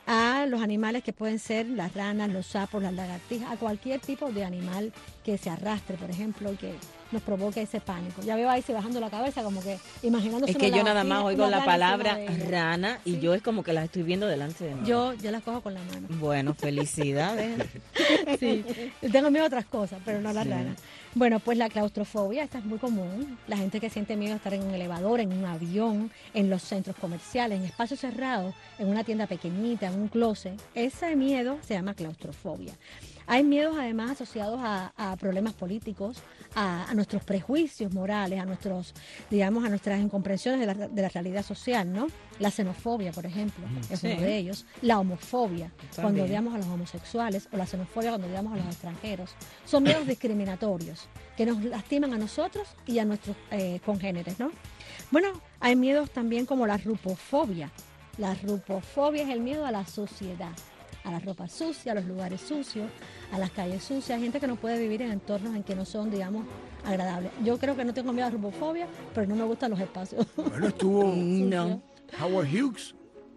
a los animales que pueden ser las ranas, los sapos, las lagartijas, a cualquier tipo de animal que se arrastre, por ejemplo, que nos provoque ese pánico. Ya veo ahí se bajando la cabeza como que imaginándose. Es que yo nada más oigo la palabra de rana y ¿sí? yo es como que las estoy viendo delante de mí. Yo, yo las cojo con la mano. Bueno, felicidades. Sí, tengo miedo a otras cosas, pero no a las Sí. ranas. Bueno, pues la claustrofobia, esta es muy común. La gente que siente miedo a estar en un elevador, en un avión, en los centros comerciales, en espacios cerrados, en una tienda pequeñita, en un closet. Ese miedo se llama claustrofobia. Hay miedos además asociados a, a problemas políticos, a, a nuestros prejuicios morales, a nuestros, digamos, a nuestras incomprensiones de la, de la realidad social, ¿no? La xenofobia, por ejemplo, es Sí. uno de ellos. La homofobia, También. cuando odiamos a los homosexuales, o la xenofobia cuando odiamos a los extranjeros. Son miedos discriminatorios que nos lastiman a nosotros y a nuestros eh, congéneres, ¿no? Bueno, hay miedos también como la rupofobia. La rupofobia es el miedo a la suciedad, a la ropa sucia, a los lugares sucios, a las calles sucias. Hay gente que no puede vivir en entornos en que no son, digamos, agradables. Yo creo que no tengo miedo a la rupofobia, pero no me gustan los espacios. Bueno, estuvo No. Howard Hughes,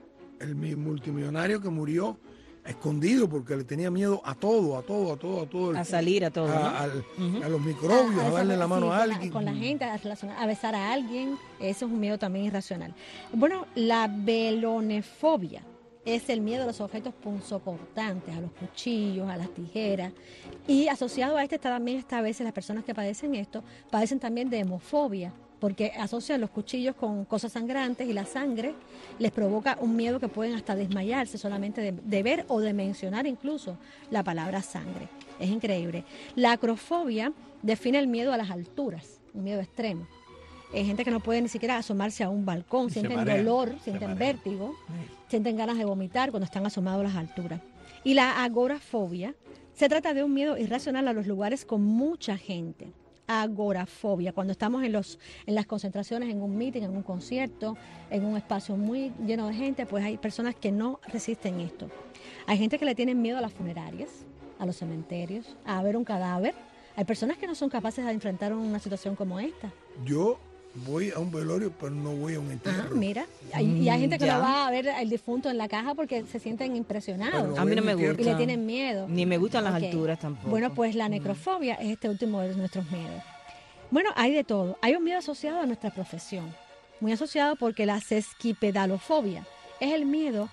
el mi- multimillonario que murió escondido porque le tenía miedo a todo, a todo, a todo, a todo. A salir a todo, A, ¿no? al- Ujú. a los microbios, a, a darle la sí, mano con a la- alguien. Con la gente, a, relacionar- a besar a alguien, eso es un miedo también irracional. Bueno, la velonefobia es el miedo a los objetos punzocortantes, a los cuchillos, a las tijeras. Y asociado a este está también está a veces las personas que padecen esto, padecen también de hemofobia, porque asocian los cuchillos con cosas sangrantes y la sangre les provoca un miedo que pueden hasta desmayarse solamente de, de ver o de mencionar incluso la palabra sangre. Es increíble. La acrofobia define el miedo a las alturas, un miedo extremo. Hay gente que no puede ni siquiera asomarse a un balcón, Se sienten marean, dolor, se sienten marean. vértigo, sienten ganas de vomitar cuando están asomados a las alturas. Y la agorafobia se trata de un miedo irracional a los lugares con mucha gente. Agorafobia, cuando estamos en los en las concentraciones, en un meeting, en un concierto, en un espacio muy lleno de gente, pues hay personas que no resisten esto. Hay gente que le tienen miedo a las funerarias, a los cementerios, a ver un cadáver. Hay personas que no son capaces de enfrentar una situación como esta. Yo voy a un velorio, pero no voy a un entierro. Ah, mira, hay- y hay gente que ya. no va a ver al difunto en la caja porque se sienten impresionados. Pero A mí no me Y le gusta. tienen miedo. Ni me gustan las Ok. alturas tampoco. Bueno, pues la necrofobia es este último de nuestros miedos. Bueno, hay de todo. Hay un miedo asociado a nuestra profesión. Muy asociado porque la sesquipedalofobia es el miedo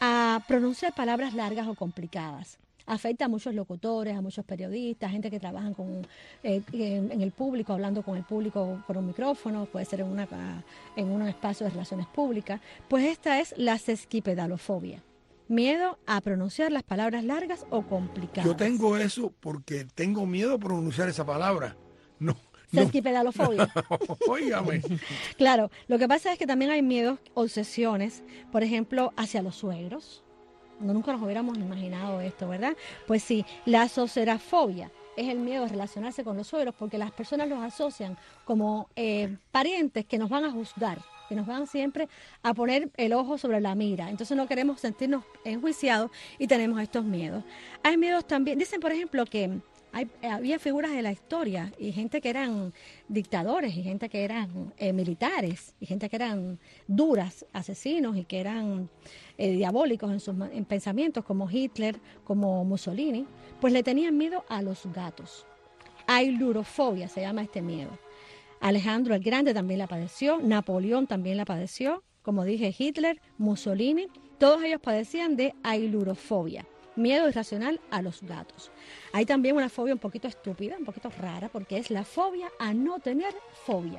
a pronunciar palabras largas o complicadas. Afecta a muchos locutores, a muchos periodistas, gente que trabajan con, eh, en, en el público, hablando con el público por un micrófono, puede ser en, una, en un espacio de relaciones públicas. Pues esta es la sesquipedalofobia. Miedo a pronunciar las palabras largas o complicadas. Yo tengo eso porque tengo miedo a pronunciar esa palabra. No. no. Sesquipedalofobia. Óigame. Claro, lo que pasa es que también hay miedos, obsesiones, por ejemplo, hacia los suegros. No, nunca nos hubiéramos imaginado esto, ¿verdad? Pues sí, la socerafobia es el miedo a relacionarse con los suegros porque las personas los asocian como eh, parientes que nos van a juzgar, que nos van siempre a poner el ojo sobre la mira. Entonces no queremos sentirnos enjuiciados y tenemos estos miedos. Hay miedos también, dicen por ejemplo que hay, había figuras de la historia y gente que eran dictadores y gente que eran eh, militares y gente que eran duras, asesinos y que eran eh, diabólicos en sus en pensamientos como Hitler, como Mussolini, pues le tenían miedo a los gatos. Ailurofobia se llama este miedo. Alejandro el Grande también la padeció, Napoleón también la padeció, como dije Hitler, Mussolini, todos ellos padecían de ailurofobia. Miedo irracional a los gatos. Hay también una fobia un poquito estúpida, un poquito rara, porque es la fobia a no tener fobia.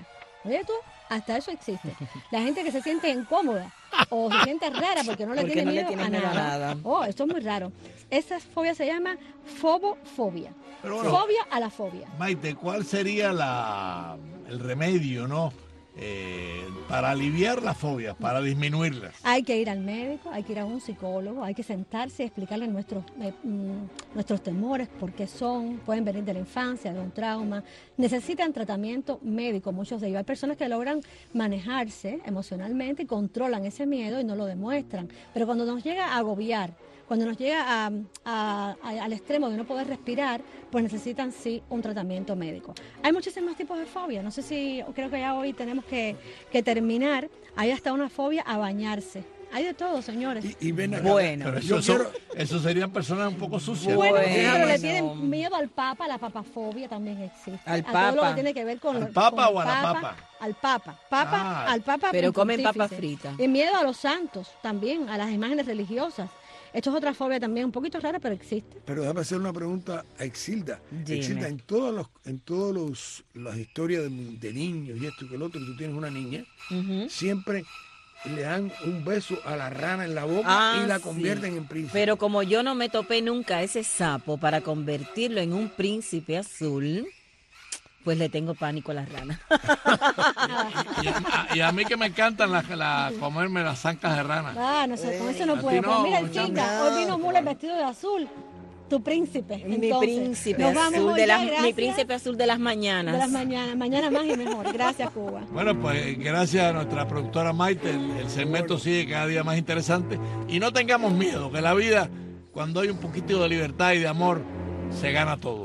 Oye tú, hasta eso existe. La gente que se siente incómoda o se siente rara porque no le Porque tiene no le miedo tiene a miedo a nada. nada. Oh, esto es muy raro. Esa fobia se llama fobofobia. Pero bueno, Fobia a la fobia. Maite, ¿cuál sería la, el remedio, no? Eh, para aliviar las fobias, para disminuirlas. Hay que ir al médico, hay que ir a un psicólogo, hay que sentarse y explicarle nuestros, eh, mm, nuestros temores, por qué son, pueden venir de la infancia, de un trauma. Necesitan tratamiento médico, muchos de ellos. Hay personas que logran manejarse emocionalmente y controlan ese miedo y no lo demuestran. Pero cuando nos llega a agobiar, cuando nos llega a, a, a, al extremo de no poder respirar, pues necesitan sí un tratamiento médico. Hay muchísimos tipos de fobia, no sé si, creo que ya hoy tenemos que, que terminar. Hay hasta una fobia a bañarse. Hay de todo, señores. Y, y ven acá, Bueno, pero eso, yo quiero- eso serían personas un poco sucias. Bueno, ¿no? sí, pero le tienen miedo al papa, la papafobia también existe. Al a todo lo papa. que tiene que ver con ¿Al con papa el o a la papa? Al papa. Papa, Ah. al papa. Pero comen pontífice. papa frita. Y miedo a los santos también, a las imágenes religiosas. Esto es otra fobia también, un poquito rara, pero existe. Pero déjame hacer una pregunta a Exilda. Dime. Exilda, en todas los, en todos los las historias de, de niños y esto y que el otro, y tú tienes una niña, siempre le dan un beso a la rana en la boca Ah, y la sí. convierten en príncipe. Pero como yo no me topé nunca a ese sapo para convertirlo en un príncipe azul, pues le tengo pánico a las ranas. Y a, y a mí que me encantan las la, comerme las zancas de rana. Ah, no sé, con eso no a puedo. ti no, Pues mira, muchacha. chica, hoy vino Mule vestido de azul. Tu príncipe. Mi Entonces, príncipe nos vamos azul hoy de ya, las, mi gracias. príncipe azul de las mañanas. De las mañanas. Mañana más y mejor. Gracias, Cuba. Bueno, pues gracias a nuestra productora Maite, el, el segmento sigue cada día más interesante. Y no tengamos miedo, que la vida, cuando hay un poquito de libertad y de amor, se gana todo.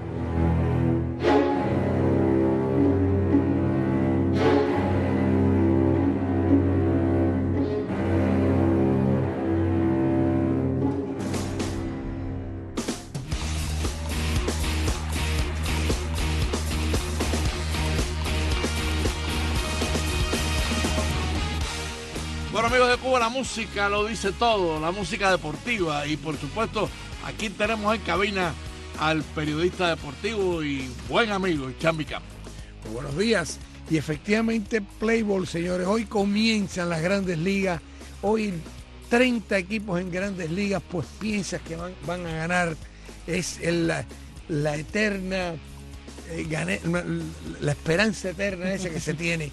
Bueno, amigos de Cuba, la música lo dice todo, la música deportiva. Y por supuesto, aquí tenemos en cabina al periodista deportivo y buen amigo, Chambi Campo. Muy buenos días. Y efectivamente, Playball, señores, hoy comienzan las grandes ligas. Hoy treinta equipos en grandes ligas, pues piensas que van, van a ganar. Es el- la, la eterna, eh, gané- la esperanza eterna esa que se tiene.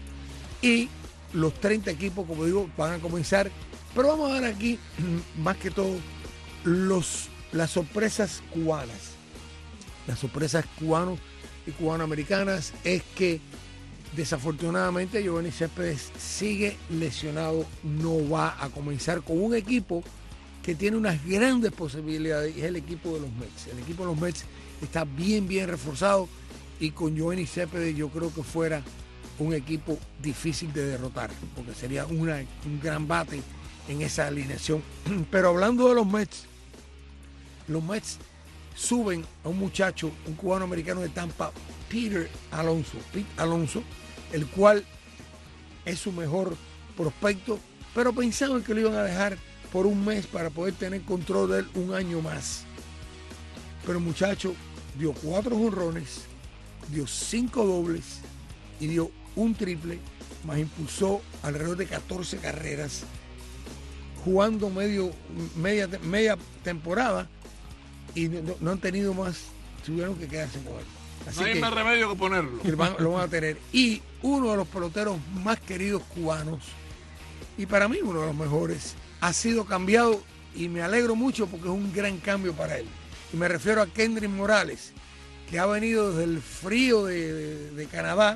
Y los treinta equipos, como digo, van a comenzar. Pero vamos a dar aquí, más que todo, los, las sorpresas cubanas. Las sorpresas cubanos y cubanoamericanas es que desafortunadamente Giovanni Céspedes sigue lesionado, no va a comenzar con un equipo que tiene unas grandes posibilidades, y es el equipo de los Mets. El equipo de los Mets está bien, bien reforzado, y con Giovanni Céspedes yo creo que fuera un equipo difícil de derrotar, porque sería una, un gran bate en esa alineación. Pero hablando de los Mets, los Mets suben a un muchacho, un cubano americano de Tampa, Peter Alonso, Pete Alonso, el cual es su mejor prospecto, pero pensaban que lo iban a dejar por un mes para poder tener control de él un año más. Pero el muchacho dio cuatro jonrones, dio cinco dobles y dio un triple, más impulsó alrededor de catorce carreras, jugando medio, media, media temporada, y no, no han tenido más, tuvieron que quedarse con él. Así No hay que- más remedio que ponerlo. que van- lo van a tener. Y uno de los peloteros más queridos cubanos, y para mí uno de los mejores, ha sido cambiado, y me alegro mucho porque es un gran cambio para él. Y me refiero a Kendrick Morales, que ha venido desde el frío de, de- de Canadá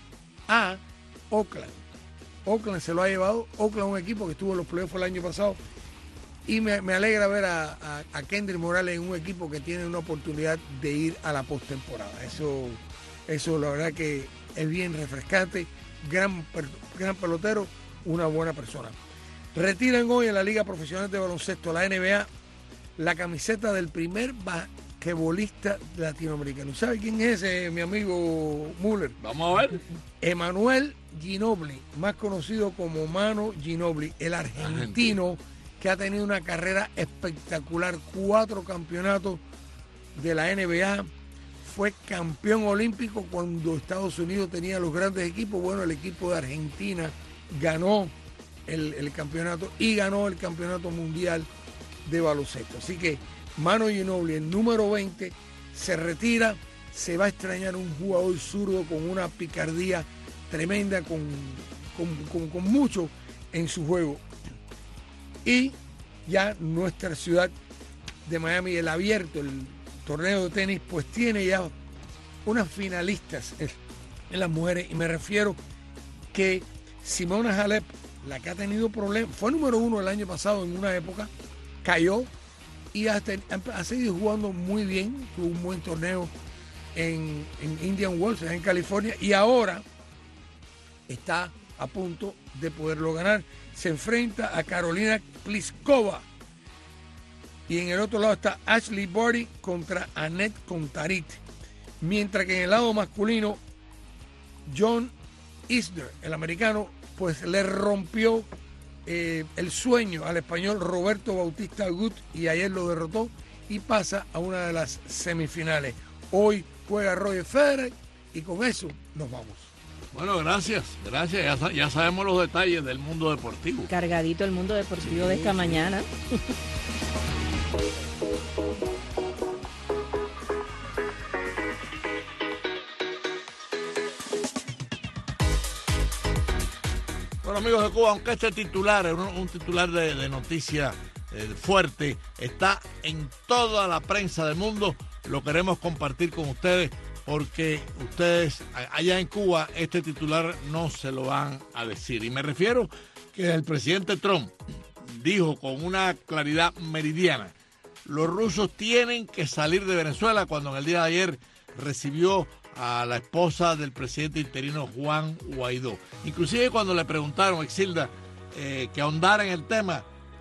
a Oakland. Oakland se lo ha llevado. Oakland, un equipo que estuvo en los playoffs el año pasado. Y me, me alegra ver a, a, a Kendrick Morales en un equipo que tiene una oportunidad de ir a la postemporada. Eso, eso la verdad que es bien refrescante. Gran, per- gran pelotero, una buena persona. Retiran hoy en la Liga Profesional de Baloncesto, la N B A, la camiseta del primer basquetbolista latinoamericano. ¿Sabe quién es ese, mi amigo Müller? Vamos a ver. Emanuel Ginobili, más conocido como Mano Ginobili, el argentino que ha tenido una carrera espectacular, cuatro campeonatos de la N B A, fue campeón olímpico cuando Estados Unidos tenía los grandes equipos. Bueno, el equipo de Argentina ganó el, el campeonato y ganó el campeonato mundial de baloncesto. Así que Manu Ginóbili, el número veinte, se retira. Se va a extrañar un jugador zurdo con una picardía tremenda, con, con, con, con mucho en su juego. Y ya nuestra ciudad de Miami, el abierto, el torneo de tenis, pues tiene ya unas finalistas en las mujeres. Y me refiero que Simona Halep, la que ha tenido problemas, fue número uno el año pasado en una época, cayó y ha, ten, ha seguido jugando muy bien, tuvo un buen torneo en, en Indian Wells, en California, y ahora está a punto de poderlo ganar. Se enfrenta a Carolina Pliskova. Y en el otro lado está Ashley Barty contra Anett Kontaveit. Mientras que en el lado masculino, John Isner, el americano, pues le rompió eh, el sueño al español Roberto Bautista Agut y ayer lo derrotó y pasa a una de las semifinales. Hoy juega Roger Federer y con eso nos vamos. Bueno, gracias, gracias. Ya, ya sabemos los detalles del mundo deportivo. Cargadito el mundo deportivo sí, de esta sí. mañana. Bueno, amigos de Cuba, aunque este titular es un, un titular de, de noticia eh, fuerte, está en toda la prensa del mundo, lo queremos compartir con ustedes porque ustedes allá en Cuba este titular no se lo van a decir. Y me refiero que el presidente Trump dijo con una claridad meridiana: los rusos tienen que salir de Venezuela, cuando en el día de ayer recibió a la esposa del presidente interino Juan Guaidó. Inclusive cuando le preguntaron, Exilda, eh, que ahondara en el tema,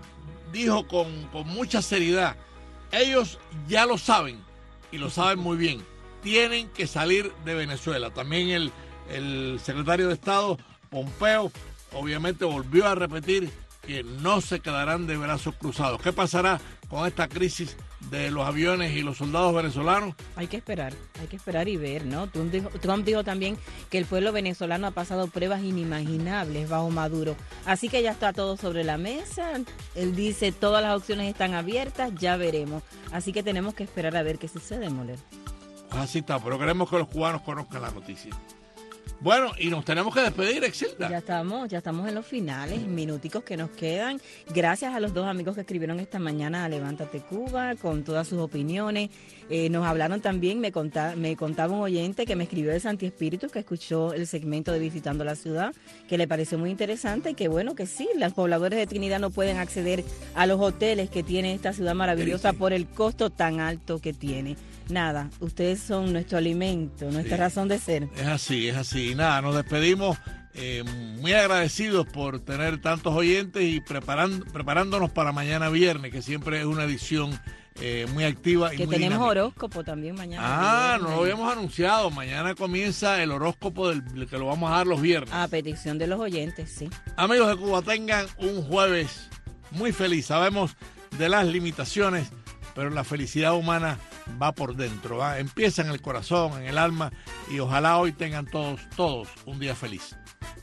dijo con, con mucha seriedad: ellos ya lo saben y lo saben muy bien, tienen que salir de Venezuela. También el, el secretario de Estado, Pompeo, obviamente volvió a repetir que no se quedarán de brazos cruzados. ¿Qué pasará con esta crisis de los aviones y los soldados venezolanos? Hay que esperar, hay que esperar y ver, ¿no? Trump dijo, Trump dijo también que el pueblo venezolano ha pasado pruebas inimaginables bajo Maduro. Así que ya está todo sobre la mesa. Él dice todas las opciones están abiertas, ya veremos. Así que tenemos que esperar a ver qué sucede, Moler. Así está, pero queremos que los cubanos conozcan la noticia. Bueno, y nos tenemos que despedir, Exilda. Ya estamos, ya estamos en los finales, minuticos que nos quedan. Gracias a los dos amigos que escribieron esta mañana a Levántate Cuba con todas sus opiniones. Eh, nos hablaron también, me, contaba, me contaba un oyente que me escribió de Santi Espíritu, que escuchó el segmento de Visitando la Ciudad, que le pareció muy interesante y que bueno, que sí, los pobladores de Trinidad no pueden acceder a los hoteles que tiene esta ciudad maravillosa sí, sí. por el costo tan alto que tiene. Nada, ustedes son nuestro alimento, nuestra sí, razón de ser. Es así, es así. Y nada, nos despedimos eh, muy agradecidos por tener tantos oyentes y preparando, preparándonos para mañana viernes, que siempre es una edición eh, muy activa. Y que muy tenemos dinámica. Horóscopo también mañana. Ah, no lo habíamos anunciado. Mañana comienza el horóscopo del, que lo vamos a dar los viernes. A petición de los oyentes, sí. Amigos de Cuba, tengan un jueves muy feliz. Sabemos de las limitaciones, pero la felicidad humana va por dentro, ¿va? Empieza en el corazón, en el alma, y ojalá hoy tengan todos, todos un día feliz.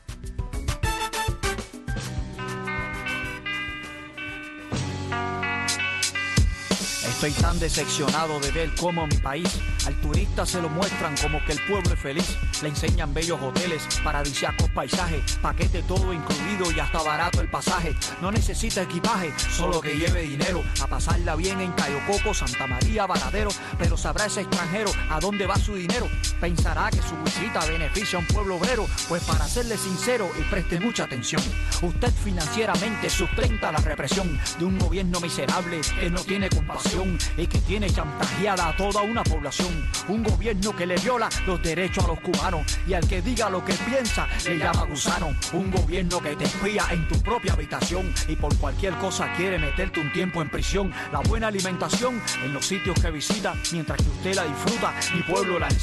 Estoy tan decepcionado de ver cómo mi país al turista se lo muestran como que el pueblo es feliz. Le enseñan bellos hoteles, paradisíacos paisajes, paquete todo incluido y hasta barato el pasaje. No necesita equipaje, solo que lleve dinero a pasarla bien en Cayo Coco, Santa María, Varadero. Pero sabrá ese extranjero a dónde va su dinero. Pensará que su visita beneficia a un pueblo obrero. Pues para serle sincero y preste mucha atención, usted financieramente sustenta la represión de un gobierno miserable que no tiene compasión y que tiene chantajeada a toda una población. Un gobierno que le viola los derechos a los cubanos y al que diga lo que piensa le llama gusano. Un gobierno que te espía en tu propia habitación y por cualquier cosa quiere meterte un tiempo en prisión. La buena alimentación en los sitios que visita, mientras que usted la disfruta, mi pueblo la necesita.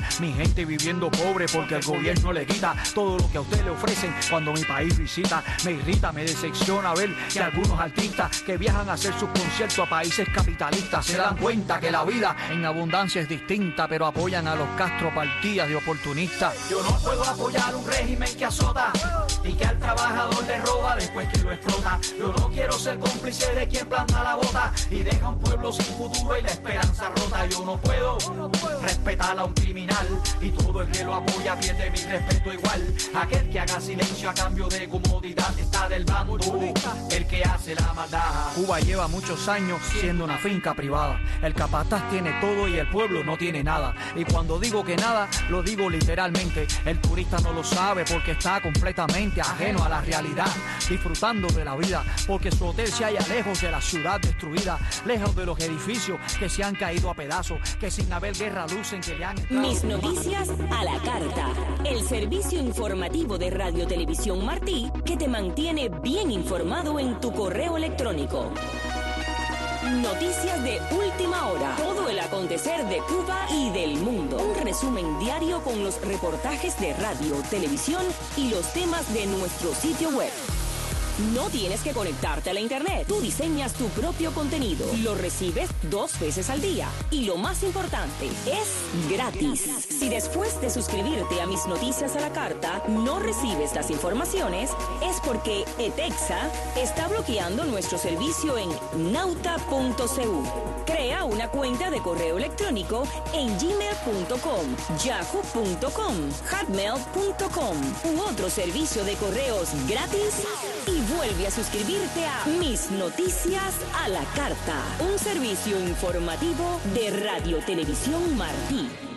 Mi gente viviendo pobre porque el gobierno le quita todo lo que a usted le ofrecen cuando mi país visita. Me irrita, me decepciona ver que algunos artistas que viajan a hacer sus conciertos a países capitalistas se dan cuenta que la vida en abundancia es distinta, pero apoyan a los Castro partidas de oportunistas. Yo no puedo apoyar un régimen que azota y que al trabajador le roba después que lo explota. Yo no quiero ser cómplice de quien planta la bota y deja un pueblo sin futuro y la esperanza rota. Yo no puedo respetar a un criminal y todo el que lo apoya pierde mi respeto igual. Aquel que haga silencio a cambio de comodidad está del bando el que hace la maldad. Cuba lleva muchos años siendo una finca privada. El capataz tiene todo y el pueblo no tiene nada. Y cuando digo que nada, lo digo literalmente. El turista no lo sabe porque está completamente ajeno a la realidad, disfrutando de la vida porque su hotel se halla lejos de la ciudad destruida, lejos de los edificios que se han caído a pedazos, que sin haber guerra lucen que le han entrado. Mis noticias a la carta, el servicio informativo de Radio Televisión Martí que te mantiene bien informado en tu correo electrónico. Noticias de última hora, todo el acontecer de Cuba y del mundo. Un resumen diario con los reportajes de radio, televisión y los temas de nuestro sitio web. No tienes que conectarte a la internet. Tú diseñas tu propio contenido. Lo recibes dos veces al día. Y lo más importante, es gratis. Si después de suscribirte a Mis Noticias a la Carta no recibes las informaciones, es porque ETEXA está bloqueando nuestro servicio en nauta punto c u. Crea una cuenta de correo electrónico en gmail punto com, yahoo punto com, hotmail punto com u otro servicio de correos gratis y vuelve a suscribirte a Mis Noticias a la Carta, un servicio informativo de Radio Televisión Martí.